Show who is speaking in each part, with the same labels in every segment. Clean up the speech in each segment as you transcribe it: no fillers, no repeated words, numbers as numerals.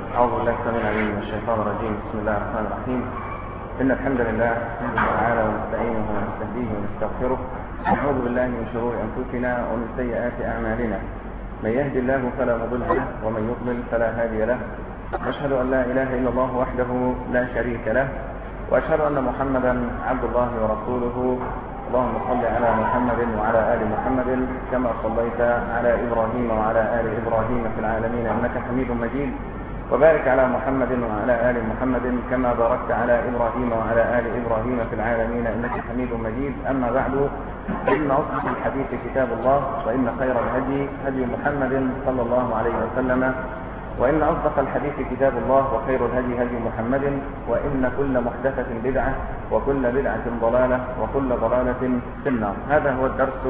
Speaker 1: أعوذ بالله السميع العليم من الشيطان الرجيم. بسم الله الرحمن الرحيم. إن الحمد لله نحمده تعالى ونستعينه ونستهديه ونستغفره. نعوذ بالله من شرور أنفسنا ومن سيئات أعمالنا. من يهد الله فلا مضل له ومن يضلل فلا هادي له. أشهد أن لا إله إلا الله وحده لا شريك له، وأشهد أن محمدا عبد الله ورسوله. اللهم صل على محمد وعلى آل محمد كما صليت على إبراهيم وعلى آل إبراهيم في العالمين إنك حميد مجيد، وبارك على محمد وعلى آل محمد كما باركت على إبراهيم وعلى آل إبراهيم في العالمين إنك حميد مجيد. أما بعد، فإن أصدق الحديث كتاب الله، وإن خير الهدي هدي محمد صلى الله عليه وسلم، وإن أصدق الحديث كتاب الله، وخير الهدي هدي محمد، وإن كل محدثة بدعة، وكل بدعة ضلالة، وكل ضلالة في النار. هذا هو الدرس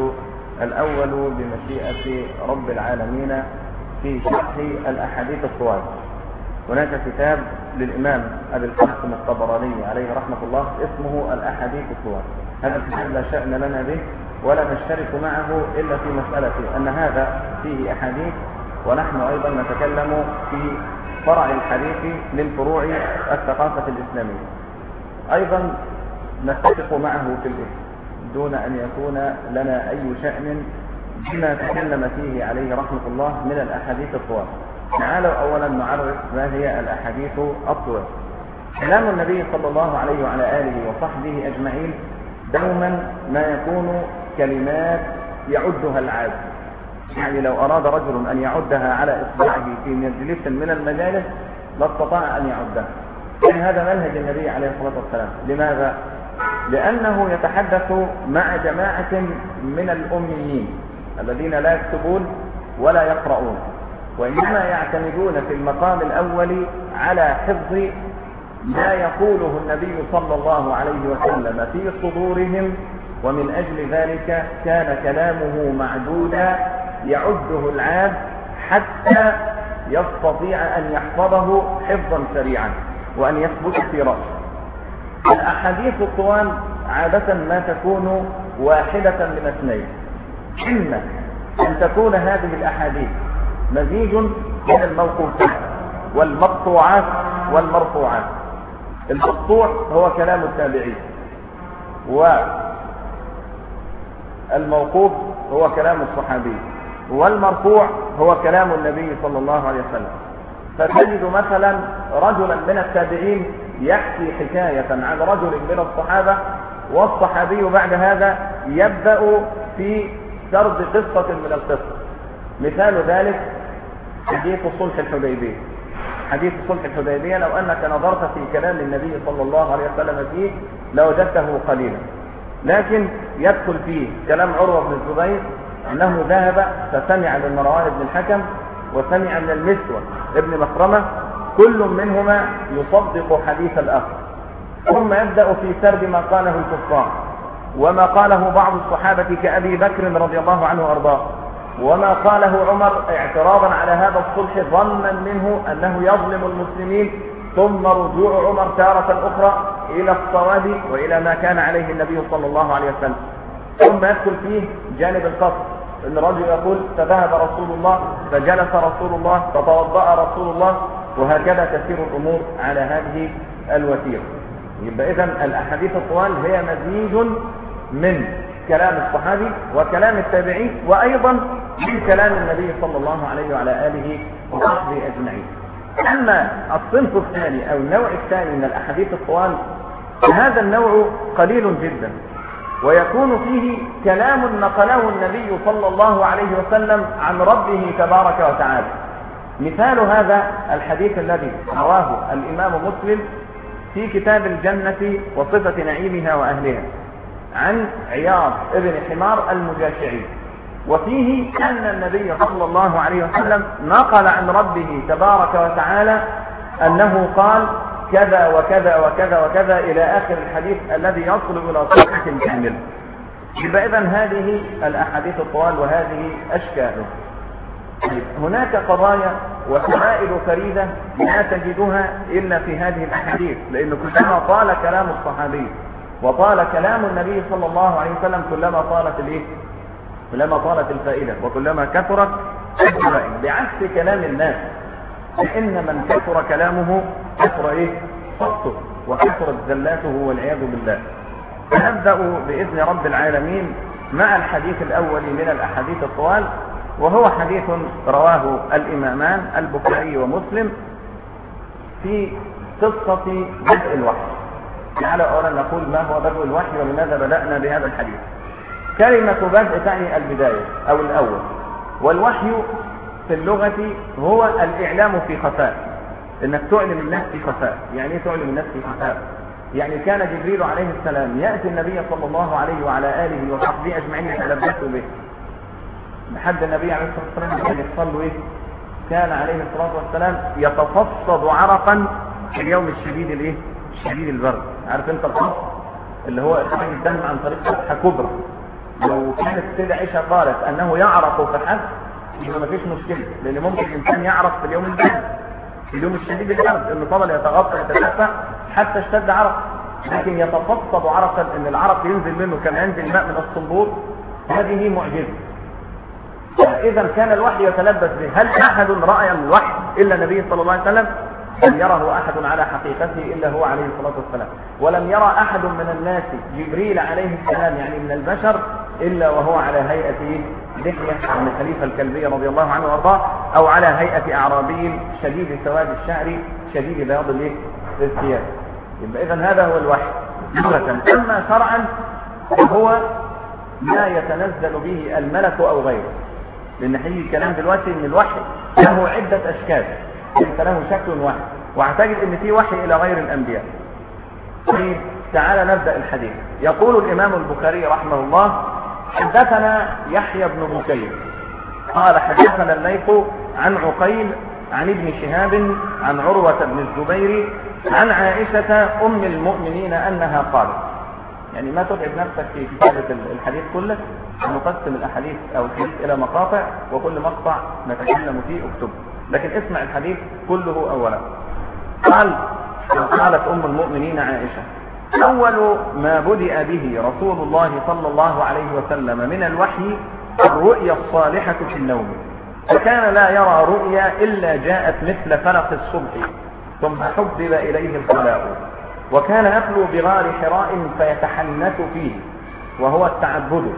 Speaker 1: الأول بمشيئة رب العالمين في شرح الأحاديث الطوال. هناك كتاب للإمام أبي القاسم الطبراني عليه رحمة الله اسمه الأحاديث الطوال. هذا الكتاب لا شأن لنا به ولا نشترك معه إلا في مسألة أن هذا فيه أحاديث، ونحن أيضا نتكلم في فرع الحديث من فروع الثقافة الإسلامية. أيضا نتفق معه في الاسم دون أن يكون لنا أي شأن بما تكلم فيه عليه رحمة الله من الأحاديث الطوال. تعالوا أولا نعرف ما هي الأحاديث الطوال. كلام النبي صلى الله عليه وعلى آله وصحبه أجمعين دوما ما يكون كلمات يعدها العاد، يعني لو أراد رجل أن يعدها على إصبعه في مجلس من المجالس لاستطاع أن يعدها. يعني هذا منهج النبي عليه الصلاة والسلام. لماذا؟ لأنه يتحدث مع جماعة من الأميين الذين لا يكتبون ولا يقرؤون، وإنما يعتمدون في المقام الأول على حفظ ما يقوله النبي صلى الله عليه وسلم في صدورهم، ومن أجل ذلك كان كلامه معدودا يعده العاد حتى يستطيع أن يحفظه حفظا سريعا وأن يثبت في رأسه. الأحاديث الطوال عادة ما تكون واحدة من اثنين: إما أن تكون هذه الأحاديث مزيج من الموقوفات والمقطوعات والمرفوعات. المقطوع هو كلام التابعين، والموقوف هو كلام الصحابي، والمرفوع هو كلام النبي صلى الله عليه وسلم. فتجد مثلا رجلا من التابعين يحكي حكاية عن رجل من الصحابة، والصحابي بعد هذا يبدأ في سرد قصة من القصة. مثال ذلك حديث صلح الحديبية. حديث صلح الحديبية لو أنك نظرت في كلام النبي صلى الله عليه وسلم فيه لوجدته قليلا، لكن يدخل فيه كلام عروة بن الزبير أنه ذهب فسمع من مروان بن الحكم وسمع من المسور ابن مخرمة، كل منهما يصدق حديث الآخر، ثم يبدأ في سرد ما قاله الكفار وما قاله بعض الصحابة كأبي بكر رضي الله عنه وأرضاه، وما قاله عمر اعتراضا على هذا الصلح ظنا منه أنه يظلم المسلمين، ثم رجوع عمر تارة أخرى إلى الصواب وإلى ما كان عليه النبي صلى الله عليه وسلم. ثم يدخل فيه جانب القصر، ان الرجل يقول فذهب رسول الله فجلس رسول الله فتوضأ رسول الله، وهكذا تسير الأمور على هذه الوتيرة. يبقى إذن الأحاديث الطوال هي مزيج من كلام الصحابي وكلام التابعين، وأيضا من كلام النبي صلى الله عليه وعلى آله وصحبه أجمعين. أما الصنف الثاني أو النوع الثاني من الأحاديث الطوال، هذا النوع قليل جدا، ويكون فيه كلام نقله النبي صلى الله عليه وسلم عن ربه تبارك وتعالى. مثال هذا الحديث الذي رواه الإمام مسلم في كتاب الجنة وصفة نعيمها وأهلها عن عياض ابن حمار المجاشعي، وفيه أن النبي صلى الله عليه وسلم نقل عن ربه تبارك وتعالى أنه قال كذا وكذا وكذا وكذا إلى آخر الحديث الذي يصل إلى صحة كاملة. يبقى إذن هذه الأحاديث الطوال وهذه أشكاله. هناك قضايا وشمائل فريدة لا تجدها إلا في هذه الأحاديث، لأن كلما طال كلام الصحابي وطال كلام النبي صلى الله عليه وسلم كلما طالت الفائدة وكلما كثرت الفوائد، بعكس كلام الناس. لأن من كثر كلامه كثر صوته وكثرت زلاته والعياذ بالله. نبدأ بإذن رب العالمين مع الحديث الأول من الأحاديث الطوال، وهو حديث رواه الإمامان البخاري ومسلم في قصة بدء الوحي. تعالى أولا نقول ما هو بدء الوحي ولماذا بدأنا بهذا الحديث. كلمة بدء تعني البداية أو الأول، والوحي في اللغة هو الإعلام في خفاء، إنك تعلم الناس في خفاء. يعني إيه تعلم الناس في خفاء؟ يعني كان جبريل عليه السلام يأتي النبي صلى الله عليه وعلى آله وصحبه أجمعين يتلبسوا به، لحد النبي عليه الصلاة والسلام كان يحصل له كان عليه الصلاة والسلام يتفصد عرقا في اليوم الشديد شديد البرد. عارف انت الخص اللي هو إخراج الدم عن طريق فتحة كبرى. لو كانت السيدة عائشة قالت أنه يعرق فحسب يبقى ما فيش مشكلة، لأن ممكن الإنسان يعرق في اليوم البرد، في اليوم الشديد البرد، إنه طبعا يتغطى يتدفى حتى اشتد عرق. لكن يتفصد عرقا إن العرق ينزل منه كما ينزل الماء من الصنبور، هذه معجزة. إذا كان الوحي يتلبس به. هل أحد رأى الوحي إلا النبي صلى الله عليه وسلم؟ لم يره أحد على حقيقته إلا هو عليه الصلاة والسلام، ولم يرى أحد من الناس جبريل عليه السلام يعني من البشر إلا وهو على هيئة دحية بن خليفة الكلبي رضي الله عنه وارضاه، أو على هيئة أعرابي شديد سواد الشعر شديد بياض الثياب. يبقى إذن هذا هو الوحي لغة. أما شرعا هو ما يتنزل به الملك أو غيره، لأن حقيقي الكلام دلوقتي إن الوحي له عدة أشكال، ليس له شكل واحد، واعتقد إن في وحي إلى غير الأنبياء. طيب تعالى نبدأ الحديث. يقول الإمام البخاري رحمه الله: حدثنا يحيى بن بكير قال حدثنا الليث عن عقيل عن ابن شهاب عن عروة بن الزبير عن عائشة أم المؤمنين أنها قالت. يعني ما تتعب نفسك في كتابة الحديث كله، نقسم الأحاديث أو الحديث إلى مقاطع، وكل مقطع نتكلم فيه اكتبه، لكن اسمع الحديث كله أولا. قالت أم المؤمنين عائشة: أول ما بدأ به رسول الله صلى الله عليه وسلم من الوحي الرؤيا الصالحة في النوم، فكان لا يرى رؤيا إلا جاءت مثل فلق الصبح ثم حبب إليه الخلاء، وكان يخلو بغار حراء فيتحنث فيه وهو التعبد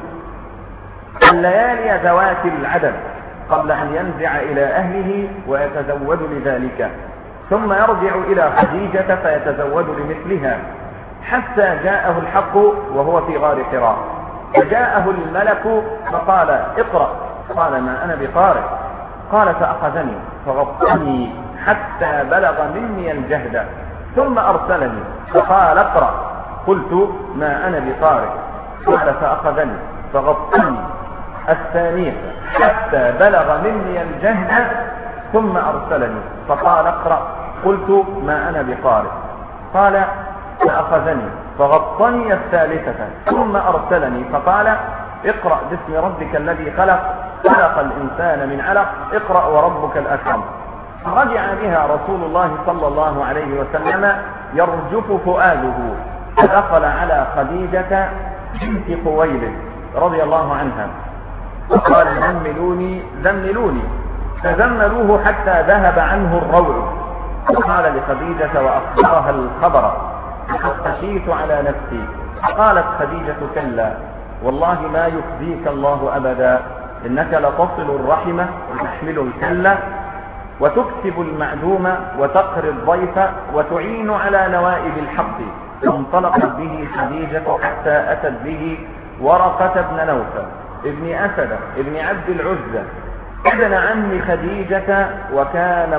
Speaker 1: الليالي ذوات العدد قبل أن ينزع إلى أهله ويتزود لذلك، ثم يرجع إلى خديجة فيتزود لمثلها، حتى جاءه الحق وهو في غار حراء، فجاءه الملك فقال: اقرأ. قال: ما أنا بقارئ. قال: فأخذني فغطني حتى بلغ مني الجهد، ثم أرسلني فقال: اقرأ. قلت: ما أنا بقارئ. قال: فأخذني فغطني الثانية حتى بلغ مني الجهد، ثم أرسلني فقال: اقرأ. قلت: ما أنا بقارئ. قال: فأخذني فغطني الثالثة ثم أرسلني فقال: اقرأ باسم ربك الذي خلق الإنسان من علق، اقرأ وربك الأكرم. رجع بها رسول الله صلى الله عليه وسلم يرجف فؤاده، فدخل على خديجة بنت خويلد رضي الله عنها فقال: زملوني زملوني، فزملوه حتى ذهب عنه الروع، فقال لخديجة وأخبرها الخبر: لقد خشيت على نفسي. قالت خديجة: كلا والله ما يخزيك الله أبدا، إنك لتصل الرحمة وتحمل الكلة وتكسب المعدوم وتقري الضيف وتعين على نوائب الحق. فانطلقت به خديجة حتى أتت به ورقة بن نوفل ابن أسد ابن عبد العزة ابن عم خديجة، وكان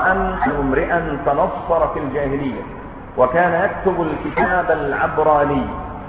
Speaker 1: امرئا تنصر في الجاهلية، وكان يكتب الكتاب العبراني،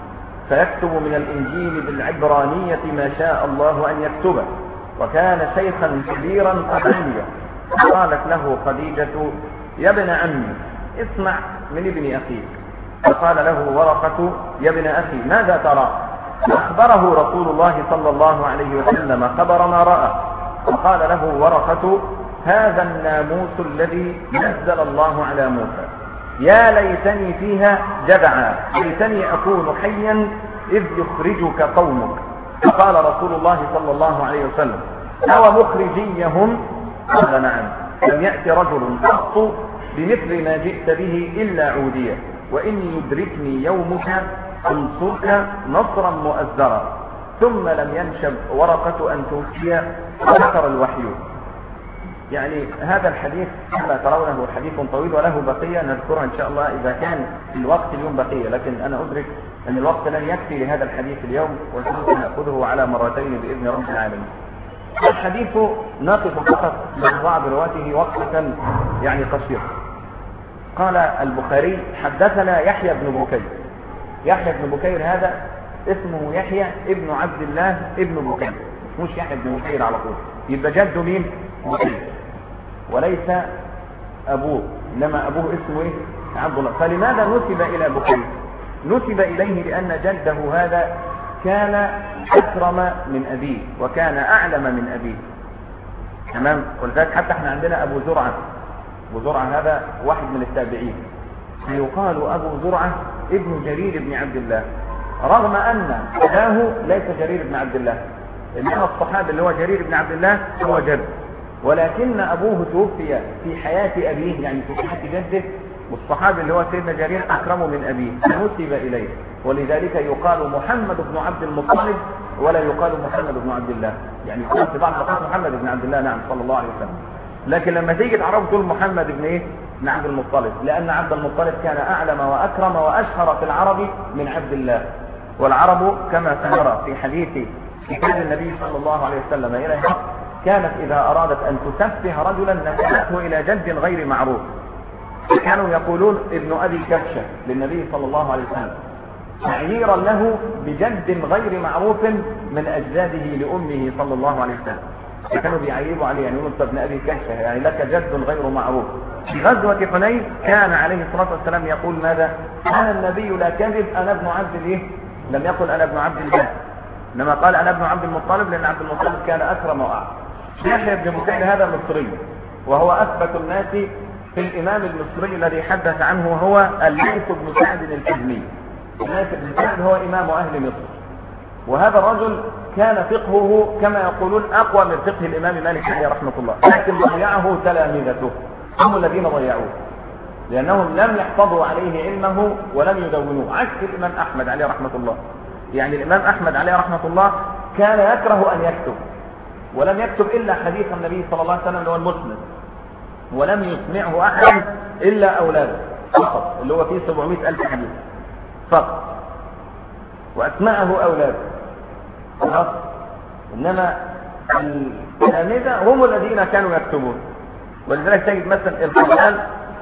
Speaker 1: فيكتب من الإنجيل بالعبرانية ما شاء الله أن يكتبه، وكان شيخا كبيرا قديا. قالت له خديجة: يا ابن عمي اسمع من ابن أخيك. فقال له ورقة: يا ابن أخي ماذا ترى؟ فأخبره رسول الله صلى الله عليه وسلم خبر ما رأى، فقال له ورقة: هذا الناموس الذي نزل الله على موسى، يا ليتني فيها جدعا، ليتني أكون حيا إذ يخرجك قومك. فقال رسول الله صلى الله عليه وسلم: أو مخرجيهم؟ قال: نعم. لم يأتي رجل قط بمثل ما جئت به إلا عودية، وإن يدركني يومك أنصرك نصرا مؤزرا. ثم لم ينشب ورقة أن توفي وذكر الوحي. يعني هذا الحديث كما ترونه حديث طويل وله بقية نذكرها إن شاء الله إذا كان الوقت اليوم بقية، لكن أنا أدرك أن الوقت لن يكفي لهذا الحديث اليوم، وسوف نأخذه على مرتين بإذن رب العالمين. الحديث نقف فقط مع بعض رواته وقفة يعني قصيرة. قال البخاري: حدثنا يحيى بن بكير. يحيى بن بكير هذا اسمه يحيى ابن عبد الله ابن بكير، مش يحيى بن بكير على طول، يبقى جده مين؟ بكير، وليس أبوه، إنما أبوه اسمه إيه؟ عبد الله. فلماذا نسب إلى بكير؟ نسب إليه لأن جده هذا كان أكرم من أبيه وكان أعلم من أبيه. تمام؟ ولذلك حتى احنا عندنا أبو زرعة. أبو زرعة هذا واحد من التابعين، يقال أبو زرعة ابن جرير بن عبد الله، رغم أن أباه ليس جرير بن عبد الله، إنما الصحابي اللي هو جرير بن عبد الله هو جد، ولكن أبوه توفي في حياة أبيه، يعني في حياة جده، والصحابي اللي هو سيدنا جرير أكرم من أبيه فنسب إليه، ولذلك يقال محمد بن عبد المطلب ولا يقال محمد بن عبد الله. يعني يقال في بعض الأوقات محمد بن عبد الله، نعم، صلى الله عليه وسلم، لكن لما تيجي تعرفوا تقول محمد بن ايه؟ بن عبد المطلب، لأن عبد المطلب كان أعلم وأكرم وأشهر في العرب من عبد الله. والعرب كما سنرى في حديث كتاب النبي صلى الله عليه وسلم إلى كانت إذا أرادت أن تسفه رجلا نسبته إلى جد غير معروف، كانوا يقولون ابن أبي كبشة للنبي صلى الله عليه وسلم تعييرا له بجد غير معروف من أجداده لأمه صلى الله عليه وسلم، كانوا بيعيبوا عليه، يعني يقولوا ابن أبي كبشة يعني لك جد غير معروف. في غزوة حنين كان عليه الصلاة والسلام يقول ماذا؟ أنا النبي لا كذب، أنا ابن عبد الإيه؟ لم يقل أنا ابن عبد الله، إنما قال أنا ابن عبد المطلب، لأن عبد المطلب كان أكرم وأعلم. يحيى بن بكير هذا مصري، وهو أثبت الناس في الإمام المصري الذي حدث عنه هو الليث بن سعد الكهمي. الليث بن سعد هو إمام أهل مصر، وهذا الرجل كان فقهه كما يقولون أقوى من فقه الإمام مالك عليه رحمة الله، لكن ضيعه تلامذته، هم الذين ضيعوه، لأنهم لم يحفظوا عليه علمه ولم يدونوه، عكس الإمام أحمد عليه رحمة الله. يعني الإمام أحمد عليه رحمة الله كان يكره أن يكتب، ولم يكتب إلا حديث النبي صلى الله عليه وسلم اللي هو المسند، ولم يسمعه أحد إلا أولاده فقط، اللي هو فيه 700,000 حديث فقط، وأسمعه أولاده خلاص. إنما التلامذة هم الذين كانوا يكتبون، ولذلك تجد مثلا القرآن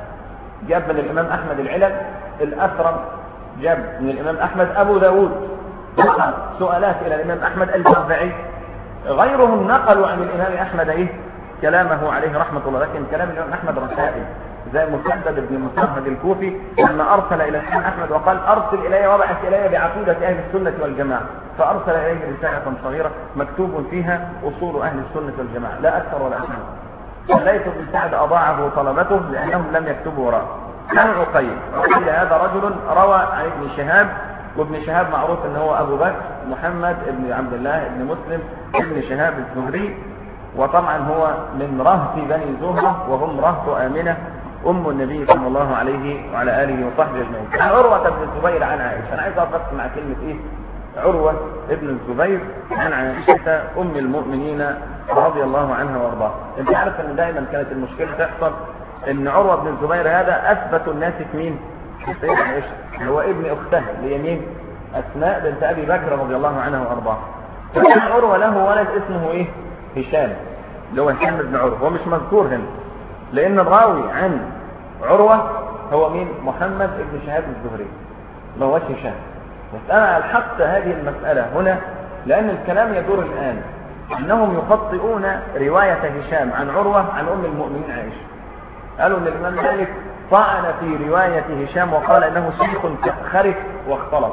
Speaker 1: جاب من الإمام أحمد العلل، الأثرم جاب من الإمام أحمد، أبو داود نقل سؤالات إلى الإمام أحمد، البرزعي غيرهم نقلوا عن الإمام أحمد إيه؟ كلامه عليه رحمة الله، لكن كلام الإمام أحمد رسائل، زي مسدد بن مسهد الكوفي لما أرسل إلى الإمام أحمد وقال أرسل إلي وابعث إلي بعقيدة أهل السنة والجماعة، فأرسل إليه رسالة صغيرة مكتوب فيها أصول أهل السنة والجماعة، لا أكثر ولا أقل. الليث بن سعد أضاعه طلبته لأنهم لم يكتبوا وراءه. عن عقيل هذا رجل روى عن ابن شهاب، وابن شهاب معروف أنه هو أبو بكر محمد ابن عبد الله ابن مسلم ابن شهاب الزهري، وطبعا هو من رهط بني زهرة، وهم رهط آمنة أم النبي صلى الله عليه وعلى آله وصحبه أجمعين. عن عروة بن الزبير عن عائشة، أنا عايز أربط مع كلمة إيه؟ عروة ابن الزبير عن عائشة أم المؤمنين رضي الله عنها وارضاها. أنت عارف أن دائما كانت المشكلة تحصل أن عروة بن الزبير هذا أثبت الناس في مين؟ في سيدة عائشة، هو ابن أختها ليمين أسماء بنت أبي بكر رضي الله عنها وارضاها. فكان عروة له ولد اسمه إيه؟ هشام، اللي هو هشام بن عروة، هو مش مذكور هنا لأن الراوي عن عروة هو مين؟ محمد بن شهاب الزهري، ما هوش هشام. بس أنا ألحقت هذه المسألة هنا لأن الكلام يدور الآن أنهم يخطئون رواية هشام عن عروة عن أم المؤمنين عائشة. قالوا أن الإمام مالك طعن في رواية هشام وقال أنه شيخ خرف واختلط.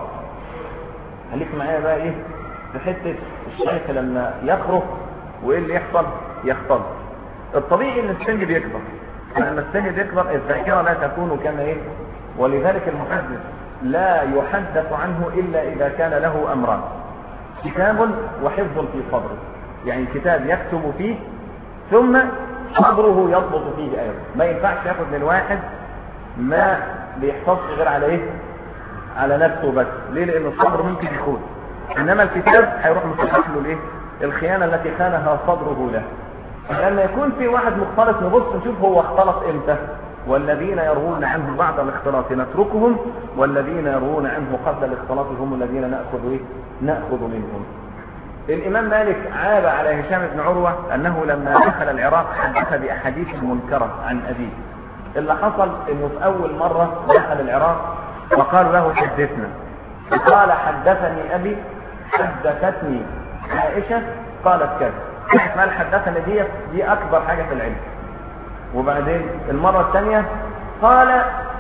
Speaker 1: خليك معايا بقى إيه في حتة الشيخ لما يخرف وإيه اللي يحصل؟ يختلط. الطبيعي أن السن بيكبر، لما السن بيكبر الذاكرة لا تكون كما إيه، ولذلك المحدث لا يحدث عنه إلا إذا كان له أمران: كتاب وحفظ في صدره، يعني كتاب يكتب فيه ثم صبره يضبط فيه ايضا. ما ينفعش ياخد من واحد ما بيحفظش غير على ايه؟ على نفسه بس. ليه؟ لان الصبر ممكن يخون، انما الكتاب هيروح مصحح له الايه؟ الخيانه التي خانها صبره له. لما يكون في واحد مختلط نبص نشوف هو اختلط امتى. والذين يروون عنه بعد الاختلاط نتركهم، والذين يروون عنه قبل الاختلاط هم الذين نأخذ منهم. الإمام مالك عاب على هشام بن عروة أنه لما دخل العراق حدث بأحاديث منكرة عن أبيه. اللي حصل أنه في أول مرة دخل العراق وقال له حدثنا، قال حدثني أبي، حدثتني عائشة قالت كذا. ما حدثني دي أكبر حاجة في العلم. وبعدين المرة الثانية قال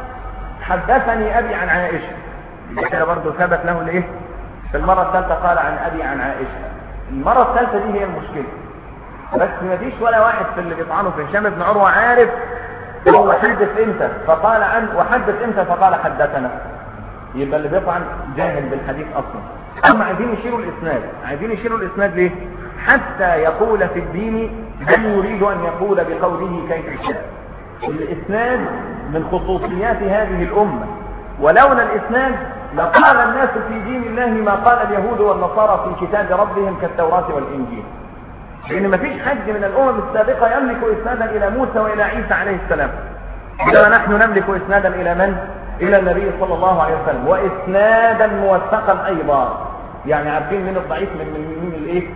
Speaker 1: حدثني أبي عن عائشة، كده برضه ثبت له الايه؟ في المرة الثالثة قال عن أبي عن عائشة. المرة الثالثة دي هي المشكلة. بس ما فيش ولا واحد في اللي بيطعنوا في هشام بن عروة عارف هو حدث امتى فقال عن، وحدث امتى فقال حدثنا. يبقى اللي بيطعن جاهل بالحديث اصلا. هم عايزين يشيلوا الاسناد ليه؟ حتى يقول في الدين من يريد ان يقول بقوله كيف شاء. الاسناد من خصوصيات هذه الامه، ولولا الاسناد لقال الناس في دين الله ما قال اليهود والنصارى في كتاب ربهم كالتوراة والانجيل. لان ما فيش حد من الامم السابقه يملك اسنادا الى موسى والى عيسى عليه السلام. إذا نحن نملك اسنادا الى من؟ الى النبي صلى الله عليه وسلم، واسنادا موثقا ايضا. يعني عارفين من الضعيف من الايه؟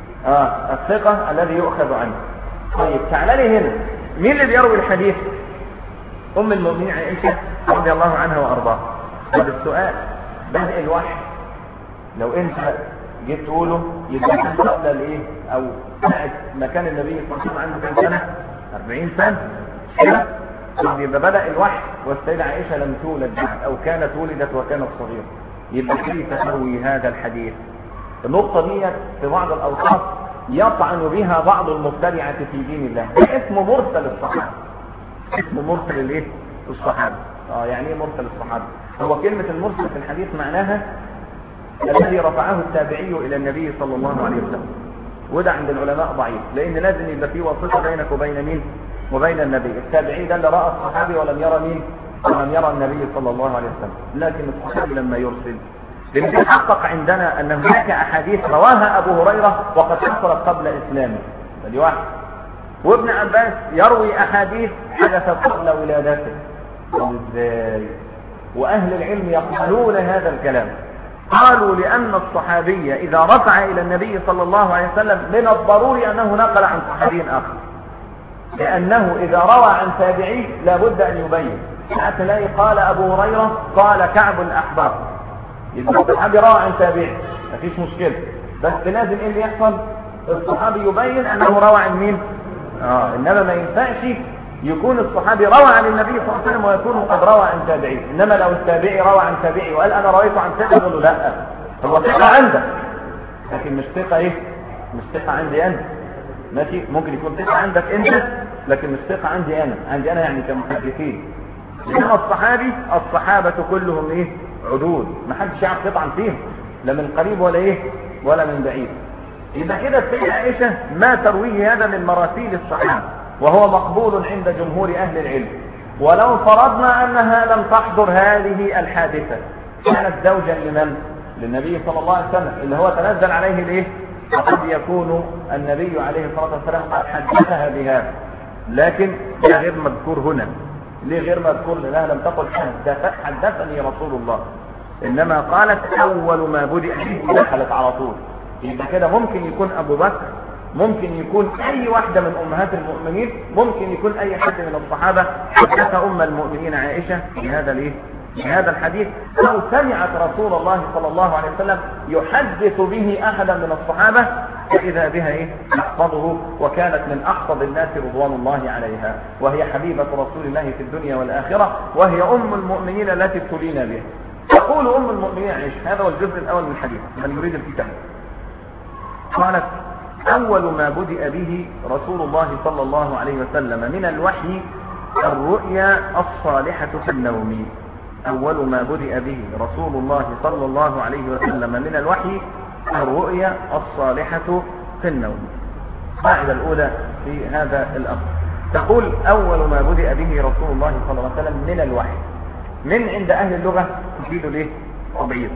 Speaker 1: الثقة الذي يؤخذ عنه. طيب تعال لي هنا، مين اللي بيروي الحديث؟ ام المؤمنين عائشة رضي الله عنها وارضاها. طب السؤال، بدء الوحي لو انت جيت تقوله يبقى قبل الايه؟ او ساعة ما كان النبي صلى الله عليه وسلم عنده كام سنة؟ 40 سنة. يبقى بدأ الوحي والسيدة عائشة لم تولد او كانت ولدت وكانت صغيرة. يبقى كيف تروي هذا الحديث؟ النقطة دي في بعض الأوقات يطعن بها بعض المبتدعة في دين الله. اسمه مرسل الصحابة. اسمه مرسل الايه؟ الصحابة. يعني ايه مرسل الصحابة؟ هو كلمة المرسل في الحديث معناها الذي رفعه التابعي إلى النبي صلى الله عليه وسلم. وده عند العلماء ضعيف، لأن لازم يبقى فيه واسطة بينك وبين مين؟ وبين النبي. التابعي ده اللي رأى الصحابي ولم يرى مين؟ ولم يرى النبي صلى الله عليه وسلم. لكن الصحابي لما يرسل، لأن يتحقق عندنا أن هناك أحاديث رواها أبو هريرة وقد حصلت قبل إسلامه، فدي واحد. وابن عباس يروي أحاديث حدثت قبل ولادته. إزاي؟ وأهل العلم يقبلون هذا الكلام. قالوا لأن الصحابي إذا رفع إلى النبي صلى الله عليه وسلم من الضروري أنه نقل عن صحابي آخر، لأنه إذا روى عن تابعي لابد أن يبين. هتلاقي قال أبو هريرة قال كعب الأحبار، يبقى الصحابي روى عن تابعي مفيش مشكلة، بس لازم ايه اللي يحصل؟ الصحابي يبين انه روى عن مين؟ انما ما ينفعش يكون الصحابي روى عن النبي صلى الله عليه وسلم ويكون قد روى عن تابعي. انما لو التابعي روى عن تابعي وقال انا رويت عن ثقة، يقول له لا، هو ثقة عندك لكن مش ثقة ايه؟ مش ثقة عندي انا. ماشي، ممكن يكون ثقة عندك انت لكن مش ثقة عندي انا يعني كمحدثين. انما الصحابة كلهم ايه؟ عدول، ما حدش يعرف يطعن فيهم لا من قريب ولا ايه ولا من بعيد. يبقى كده السيدة عائشة ما ترويه هذا من مراسيل الصحابة، وهو مقبول عند جمهور اهل العلم. ولو فرضنا انها لم تحضر هذه الحادثة، كانت زوجا لمن؟ للنبي صلى الله عليه وسلم اللي هو تنزل عليه الايه؟ وقد يكون النبي عليه الصلاة والسلام قد حدثها بهذا، لكن ده غير مذكور هنا. ليه غير مذكور؟ لأنها لم تقل حدثني رسول الله، إنما قالت أول ما بدأ به دخلت على طول. يبقى كده ممكن يكون أبو بكر، ممكن يكون أي واحدة من أمهات المؤمنين، ممكن يكون أي حد من الصحابة حدث أم المؤمنين عائشة بهذا الحديث، أو سمعت رسول الله صلى الله عليه وسلم يحدث به أحدا من الصحابة فإذا بها تحفظه، وكانت من أحفظ الناس رضوان الله عليها، وهي حبيبة رسول الله في الدنيا والآخرة، وهي أم المؤمنين التي ابتلينا بها. تقول أم المؤمنين عائشة، هذا هو الجزء الأول من الحديث من يريد الكتاب. قالت أول ما بدأ به رسول الله صلى الله عليه وسلم من الوحي الرؤيا الصالحة في النوم. أول ما بدأ به رسول الله صلى الله عليه وسلم من الوحي الرؤيا الصالحة في النوم. القاعدة الأولى في هذا الأمر، تقول أول ما بدأ به رسول الله صلى الله عليه وسلم من الوحي. من عند أهل اللغة تفيد ليه؟ تبعيض.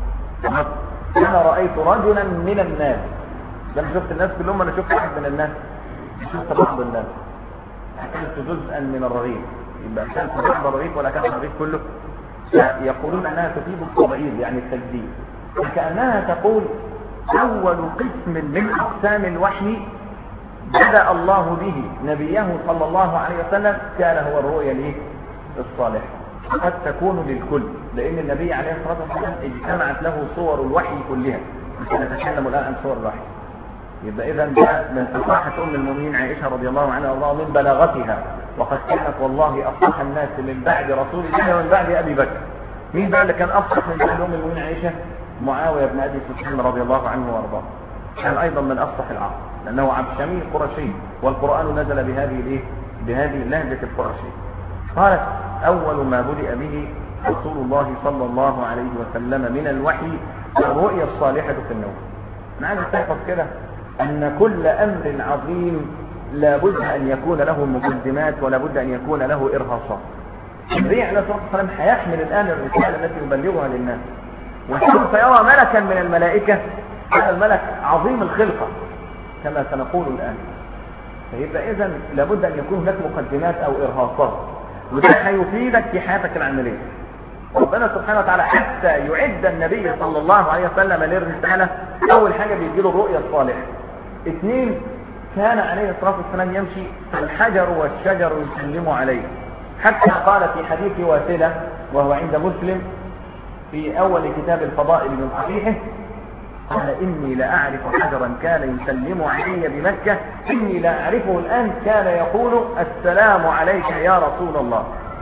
Speaker 1: أنا رأيت رجلا من الناس. لما شفت الناس كلهم أنا شفت واحد من الناس، شفت بعض الناس. أكلت جزءا من الرغيف، يبقى أكلت بعض الرغيف ولا أكلت الرغيف كله؟ يقولون أنها تفيد التبعيض يعني التجديد، كأنها تقول أول قسم من أقسام الوحي بدأ الله به نبيه صلى الله عليه وسلم كان هو الرؤيا الصالحة. قد تكون للكل، لأن النبي عليه الصلاة والسلام اجتمعت له صور الوحي كلها، مش نتكلم الآن عن صور الوحي. يبقى إذا من فصاحة أم المؤمنين عائشة رضي الله عنها وارضاها من بلاغتها، وقد كانت والله أفصح الناس من بعد رسول الله ومن بعد أبي بكر. مين بقى اللي كان أفصح من بعد أم المؤمنين عائشة؟ معاوية بن أبي سفيان رضي الله عنه وارضاه، كان أيضا من أفصح العرب لأنه عبشمي قرشي، والقرآن نزل بهذه اللهجة القرشية. قالت أول ما بدأ به رسول الله صلى الله عليه وسلم من الوحي الرؤيا الصالحة في النوم. أنا عايز تحفظ كده أن كل أمر عظيم لابد أن يكون له مقدمات ولابد أن يكون له إرهاصات. النبي عليه الصلاة والسلام هيحمل الآن الرسالة التي يبلغها للناس، وسوف يرى ملكا من الملائكة. هذا الملك عظيم الخلقة كما سنقول الآن. فيبقى إذن لابد أن يكون هناك مقدمات أو إرهاصات، وده هيفيدك في حياتك العملية. ربنا سبحانه وتعالى حتى يعد النبي صلى الله عليه وسلم للرسالة، أول حاجة بيجيله الرؤيا الصالحة. 2، كان عليه الصلاة والسلام يمشي فالحجر والشجر يسلم عليه، حتى قال في حديث واسلة وهو عند مسلم في أول كتاب الفضائل من صحيحه، قال إني لأعرف حجرا كان يسلم علي بمكة، إني لأعرفه الآن كان يقول السلام عليك يا رسول الله.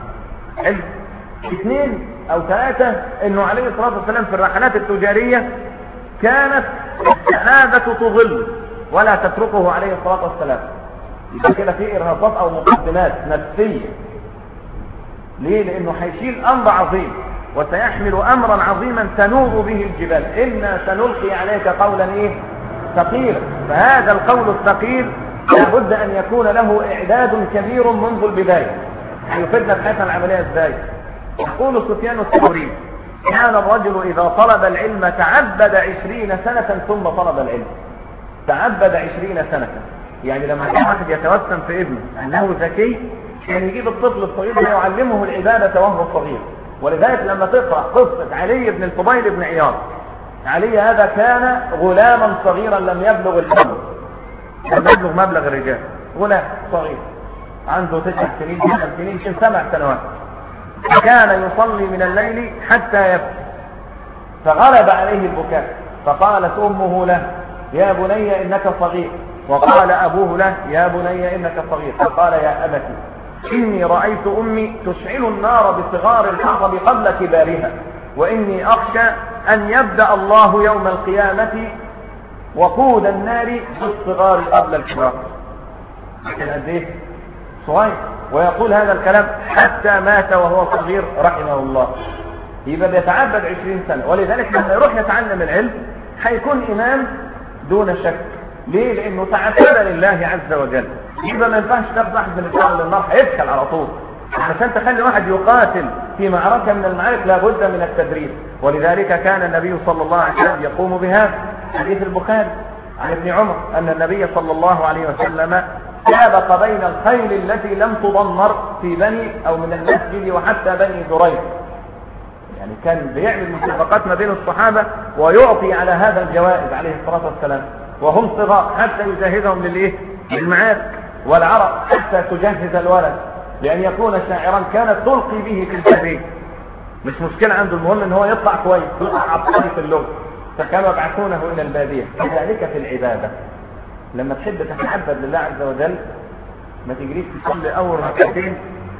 Speaker 1: 2 أو 3 إنه عليه الصلاة والسلام في الرحلات التجارية كانت السحابة تظل ولا تتركه عليه الصلاة والسلام. يبقى كده في إرهاصات أو مقدمات نفسية. ليه؟ لأنه هيشيل أمر عظيم وسيحمل أمرا عظيما تنوء به الجبال. إنا سنلقي عليك قولا ثقيلا. فهذا القول الثقيل لابد أن يكون له إعداد كبير منذ البداية. هيفيدنا في حياتنا العملية إزاي؟ يقول سفيان الثوري كان الرجل إذا طلب العلم تعبد 20 سنة ثم طلب العلم. تعبد 20 سنة، يعني لما كان واحد يتوسم في ابنه أنه ذكي كان يجيب الطفل الصغير ويعلمه العبادة وهو صغير. ولذلك لما تقرأ قصة علي بن الفضيل بن عياض، علي هذا كان غلاما صغيرا لم يبلغ الحلم، لم يبلغ مبلغ الرجال، غلام صغير عنده 9 سنين 10 سنين 7 سنوات، كان يصلي من الليل حتى يبكي، فغلب عليه البكاء، فقالت أمه له يا بني إنك صغير، وقال أبوه له يا بني إنك صغير، فقال يا أبتي إني رأيت أمي تشعل النار بصغار الحطب قبل كبارها، وإني أخشى أن يبدأ الله يوم القيامة وقود النار بالصغار قبل الكبار. لكن قد ايه صغير، ويقول هذا الكلام حتى مات وهو صغير رحمه الله. يبقى بيتعبد 20 سنة، ولذلك لما يروح يتعلم العلم هيكون إمام دون شك. ليه؟ لأنه تعبد لله عز وجل. يبقى ما ينفعش تاخد واحد من الشغل للنار هيفشل على طول. عشان تخلي واحد يقاتل في معركة من المعارك لابد من التدريب. ولذلك كان النبي صلى الله عليه وسلم يقوم بها. حديث البخاري عن ابن عمر أن النبي صلى الله عليه وسلم سابق بين الخيل التي لم تضمر في بني أو من المسجد وحتى بني زريق. يعني كان بيعمل مسابقات ما بين الصحابة ويعطي على هذا الجوائز عليه الصلاة والسلام وهم صغار حتى يجهزهم للمعارك، والعرب حتى تجهز الولد لأن يكون شاعرا كانت تلقي به في الجبين. مش مشكلة عنده، المهم ان هو يطلع كويس، يطلع عبقري في اللغة، فكانوا يبعثونه إلى البادية. كذلك في العبادة لما تحب تتعبد لله عز وجل ما تجريش تصلي أول ركعتين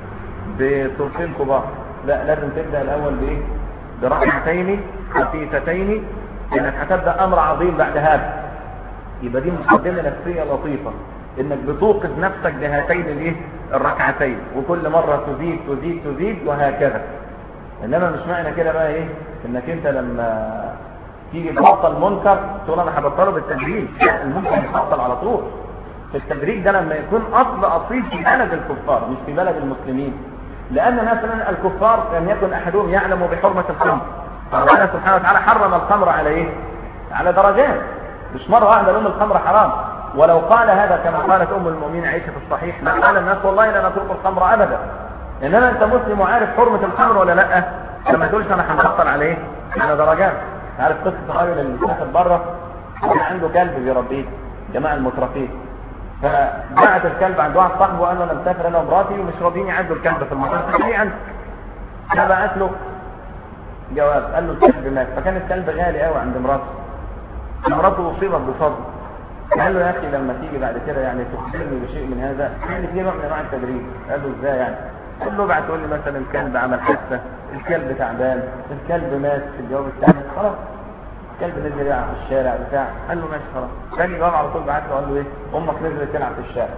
Speaker 1: بصورتين كبار، لا، لازم تبدأ الأول بإيه؟ بركعتين خفيفتين، لأنك هتبدأ أمر عظيم بعد هذا. يبقى دي مقدمة نفسية لطيفة، إنك بتوقف نفسك بهاتين الركعتين، وكل مرة تزيد تزيد تزيد وهكذا. إنما مش معنى كده بقى إيه؟ إنك أنت لما تيجي تبطل منكر تقول أنا هبطله بالتدريج، المنكر يبطل على طول. في التدريج ده لما يكون اصيل في بلد الكفار مش في بلد المسلمين. لان مثلا الكفار لم يكن احدهم يعلم بحرمه الخمر، فربنا سبحانه وتعالى حرم الخمر على ايه؟ على درجات، مش مره واحده لهم الخمر حرام. ولو قال هذا كما قالت ام المؤمنين عائشه في الصحيح لا قال الناس والله لا نترك الخمر ابدا. انما انت مسلم وعارف حرمه الخمر ولا لا؟ لما تقولش انا هنبطل على ايه؟ على درجات. عارف قصه الراجل اللي سافر بره كان عنده كلب بيربيه جماعه المترفين، فبعت الكلب عند واحد صاحبه وقال له انا مسافر انا ومراتي ومش راضيين يعدوا الكلب في المطار، فخليه عندك. فبعت له جواب قال له الكلب مات، فكان الكلب غالي قوي عند مراته اصيبت بصدمه. قال له يا اخي لما تيجي بعد كده يعني تخبرني بشيء من هذا، يعني في نوع من انواع التدريب. قال له ازاي يعني؟ قال له ابعت تقول لي مثلا الكلب عمل حادثه، الكلب تعبان، الكلب مات في الجواب الثاني، خلاص الكلب نزل يلعب في الشارع بتاع. قال له ماشي خلاص. ثاني جواب على طول بعت له قال له ايه؟ امك نزلت تلعب في الشارع.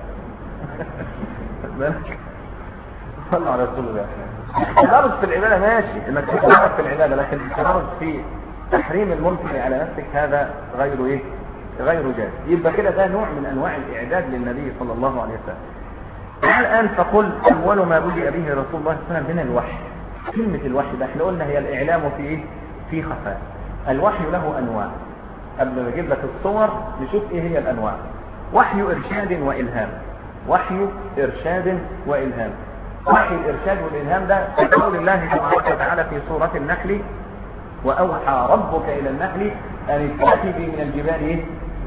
Speaker 1: صلوا على رسول الله. التدرج في العباده ماشي انك تتدرج في العباده، لكن التدرج في تحريم المنكر على نفسك هذا غير ايه؟ غير جائز. يبقى كده ده نوع من انواع الاعداد للنبي صلى الله عليه وسلم. الان فقل اول ما بدأ به رسول الله صلى الله عليه وسلم من الوحي. كلمه الوحي ده احنا قلنا هي الاعلام في ايه؟ في خفاء. الوحي له انواع. قبل ما اجيب لك الصور نشوف ايه هي الانواع. وحي ارشاد والهام. وحي ارشاد والهام. وحي الارشاد والالهام ده في قول الله تبارك وتعالى في سوره النحل واوحى ربك الى النحل ان اتخذي من الجبال ايه؟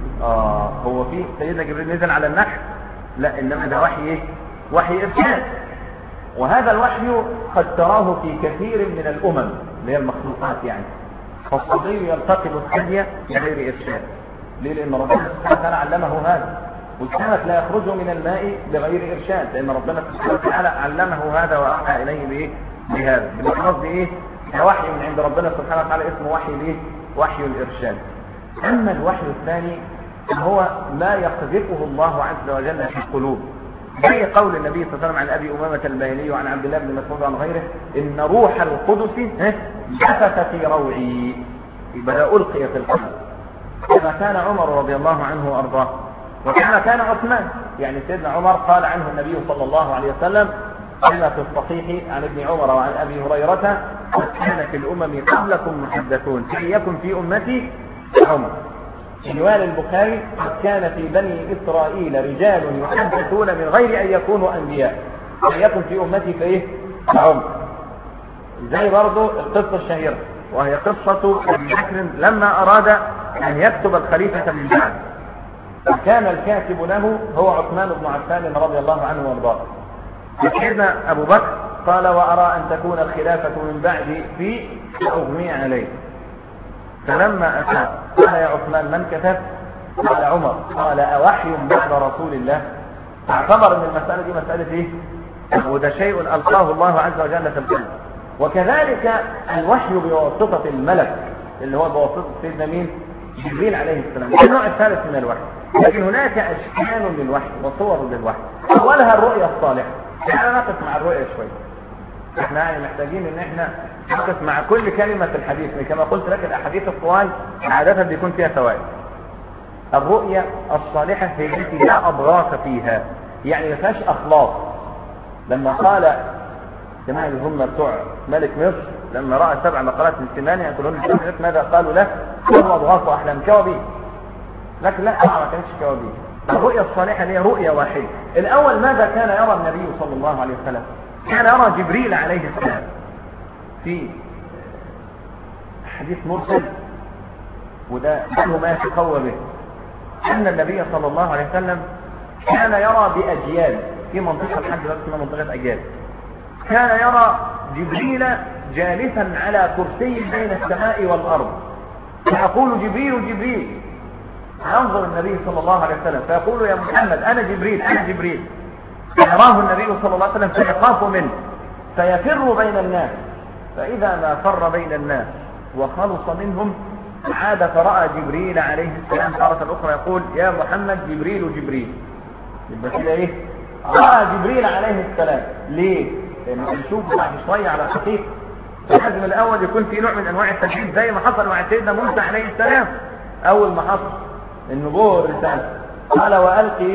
Speaker 1: هو في سيدنا جبريل نزل على النحل؟ لا، انما ده وحي ايه؟ وحي ارشاد. وهذا الوحي قد تراه في كثير من الامم اللي هي المخلوقات يعني. فالصبي يلتقط الثدي بغير ارشاد. ليه؟ لان ربنا سبحانه وتعالى علمه هذا. والسمك لا يخرج من الماء بغير ارشاد، لان ربنا سبحانه وتعالى علمه هذا واوحى اليه بايه؟ بهذا. بالقصد ايه؟ ده وحي من عند ربنا سبحانه وتعالى اسمه وحي الايه؟ وحي الارشاد. اما الوحي الثاني هو ما يقذفه الله عز وجل في القلوب، زي قول النبي صلى الله عليه وسلم عن ابي امامه الباهلي وعن عبد الله بن مسعود وعن غيره ان روح القدس نفث في روعي، يبقى ده القي في القلب. كما كان عمر رضي الله عنه وارضاه، وكان عثمان. يعني سيدنا عمر قال عنه النبي صلى الله عليه وسلم كما في الصحيح عن ابن عمر وعن ابي هريره قد كان في الامم قبلكم محدثون فليكن في امتي عمر. في رواية البخاري قد كان في بني إسرائيل رجال يحدثون من غير أن يكونوا أنبياء فليكن في أمتي فإيه؟ عمر. زي برضو القصة الشهيرة وهي قصة أبي بكر لما أراد أن يكتب الخليفة من بعد، وكان الكاتب له هو عثمان بن عفان رضي الله عنه وارضاه. سيدنا أبو بكر قال وأرى أن تكون الخلافة من بعدي في أغمي عليه. فلما أتى قال يا عثمان من كتب؟ قال عمر. قال أوحي بعد رسول الله؟ فاعتبر ان المسألة دي مسألة ايه؟ وده شيء ألقاه الله عز وجل في القلب. وكذلك الوحي بواسطة الملك اللي هو بواسطة سيدنا مين؟ جبريل عليه السلام. النوع الثالث من الوحي. لكن هناك أشكال للوحي وصور للوحي. أولها الرؤية الصالحة. تعالى نقف مع الرؤية شوية. احنا يعني محتاجين ان احنا نقف مع كل كلمة في الحديث. كما قلت لك الاحاديث الطوال عادة بيكون فيها فوائد. الرؤية الصالحة هي التي لا اضغاث فيها، يعني ما فيهاش اخلاص. لما قال جماعة اللي هم بتوع ملك مصر لما رأى 7 نقلات من سنانه يقولون ماذا قالوا له؟ قالوا اضغاث احلام كوابيس. لكن لا ما كانتش كوابيس. الرؤية الصالحة هي رؤية واحدة. الاول ماذا كان يرى النبي صلى الله عليه وسلم؟ كان يرى جبريل عليه السلام في حديث مرسل، وده كله ما يتقوى به أن النبي صلى الله عليه وسلم كان يرى بأجيال في منطقة الحج اسمها منطقة أجيال. كان يرى جبريل جالسا على كرسي بين السماء والأرض، فيقول جبريل جبريل، ينظر النبي صلى الله عليه وسلم فيقول يا محمد أنا جبريل أنا جبريل. فيراه النبي صلى الله عليه وسلم فيخاف منه فيفر بين الناس، فإذا ما فر بين الناس وخلص منهم عاد فرأى جبريل عليه السلام مرة أخرى يقول يا محمد جبريل جبريل. يبقى كده إيه؟ رأى جبريل عليه السلام. ليه؟ لأنه نشوف بعد شوية على الحقيقة. فلازم الأول يكون في نوع من أنواع التجديد زي ما حصل مع سيدنا موسى عليه السلام. أول ما حصل النبوة والرسالة قال وألقي إيه؟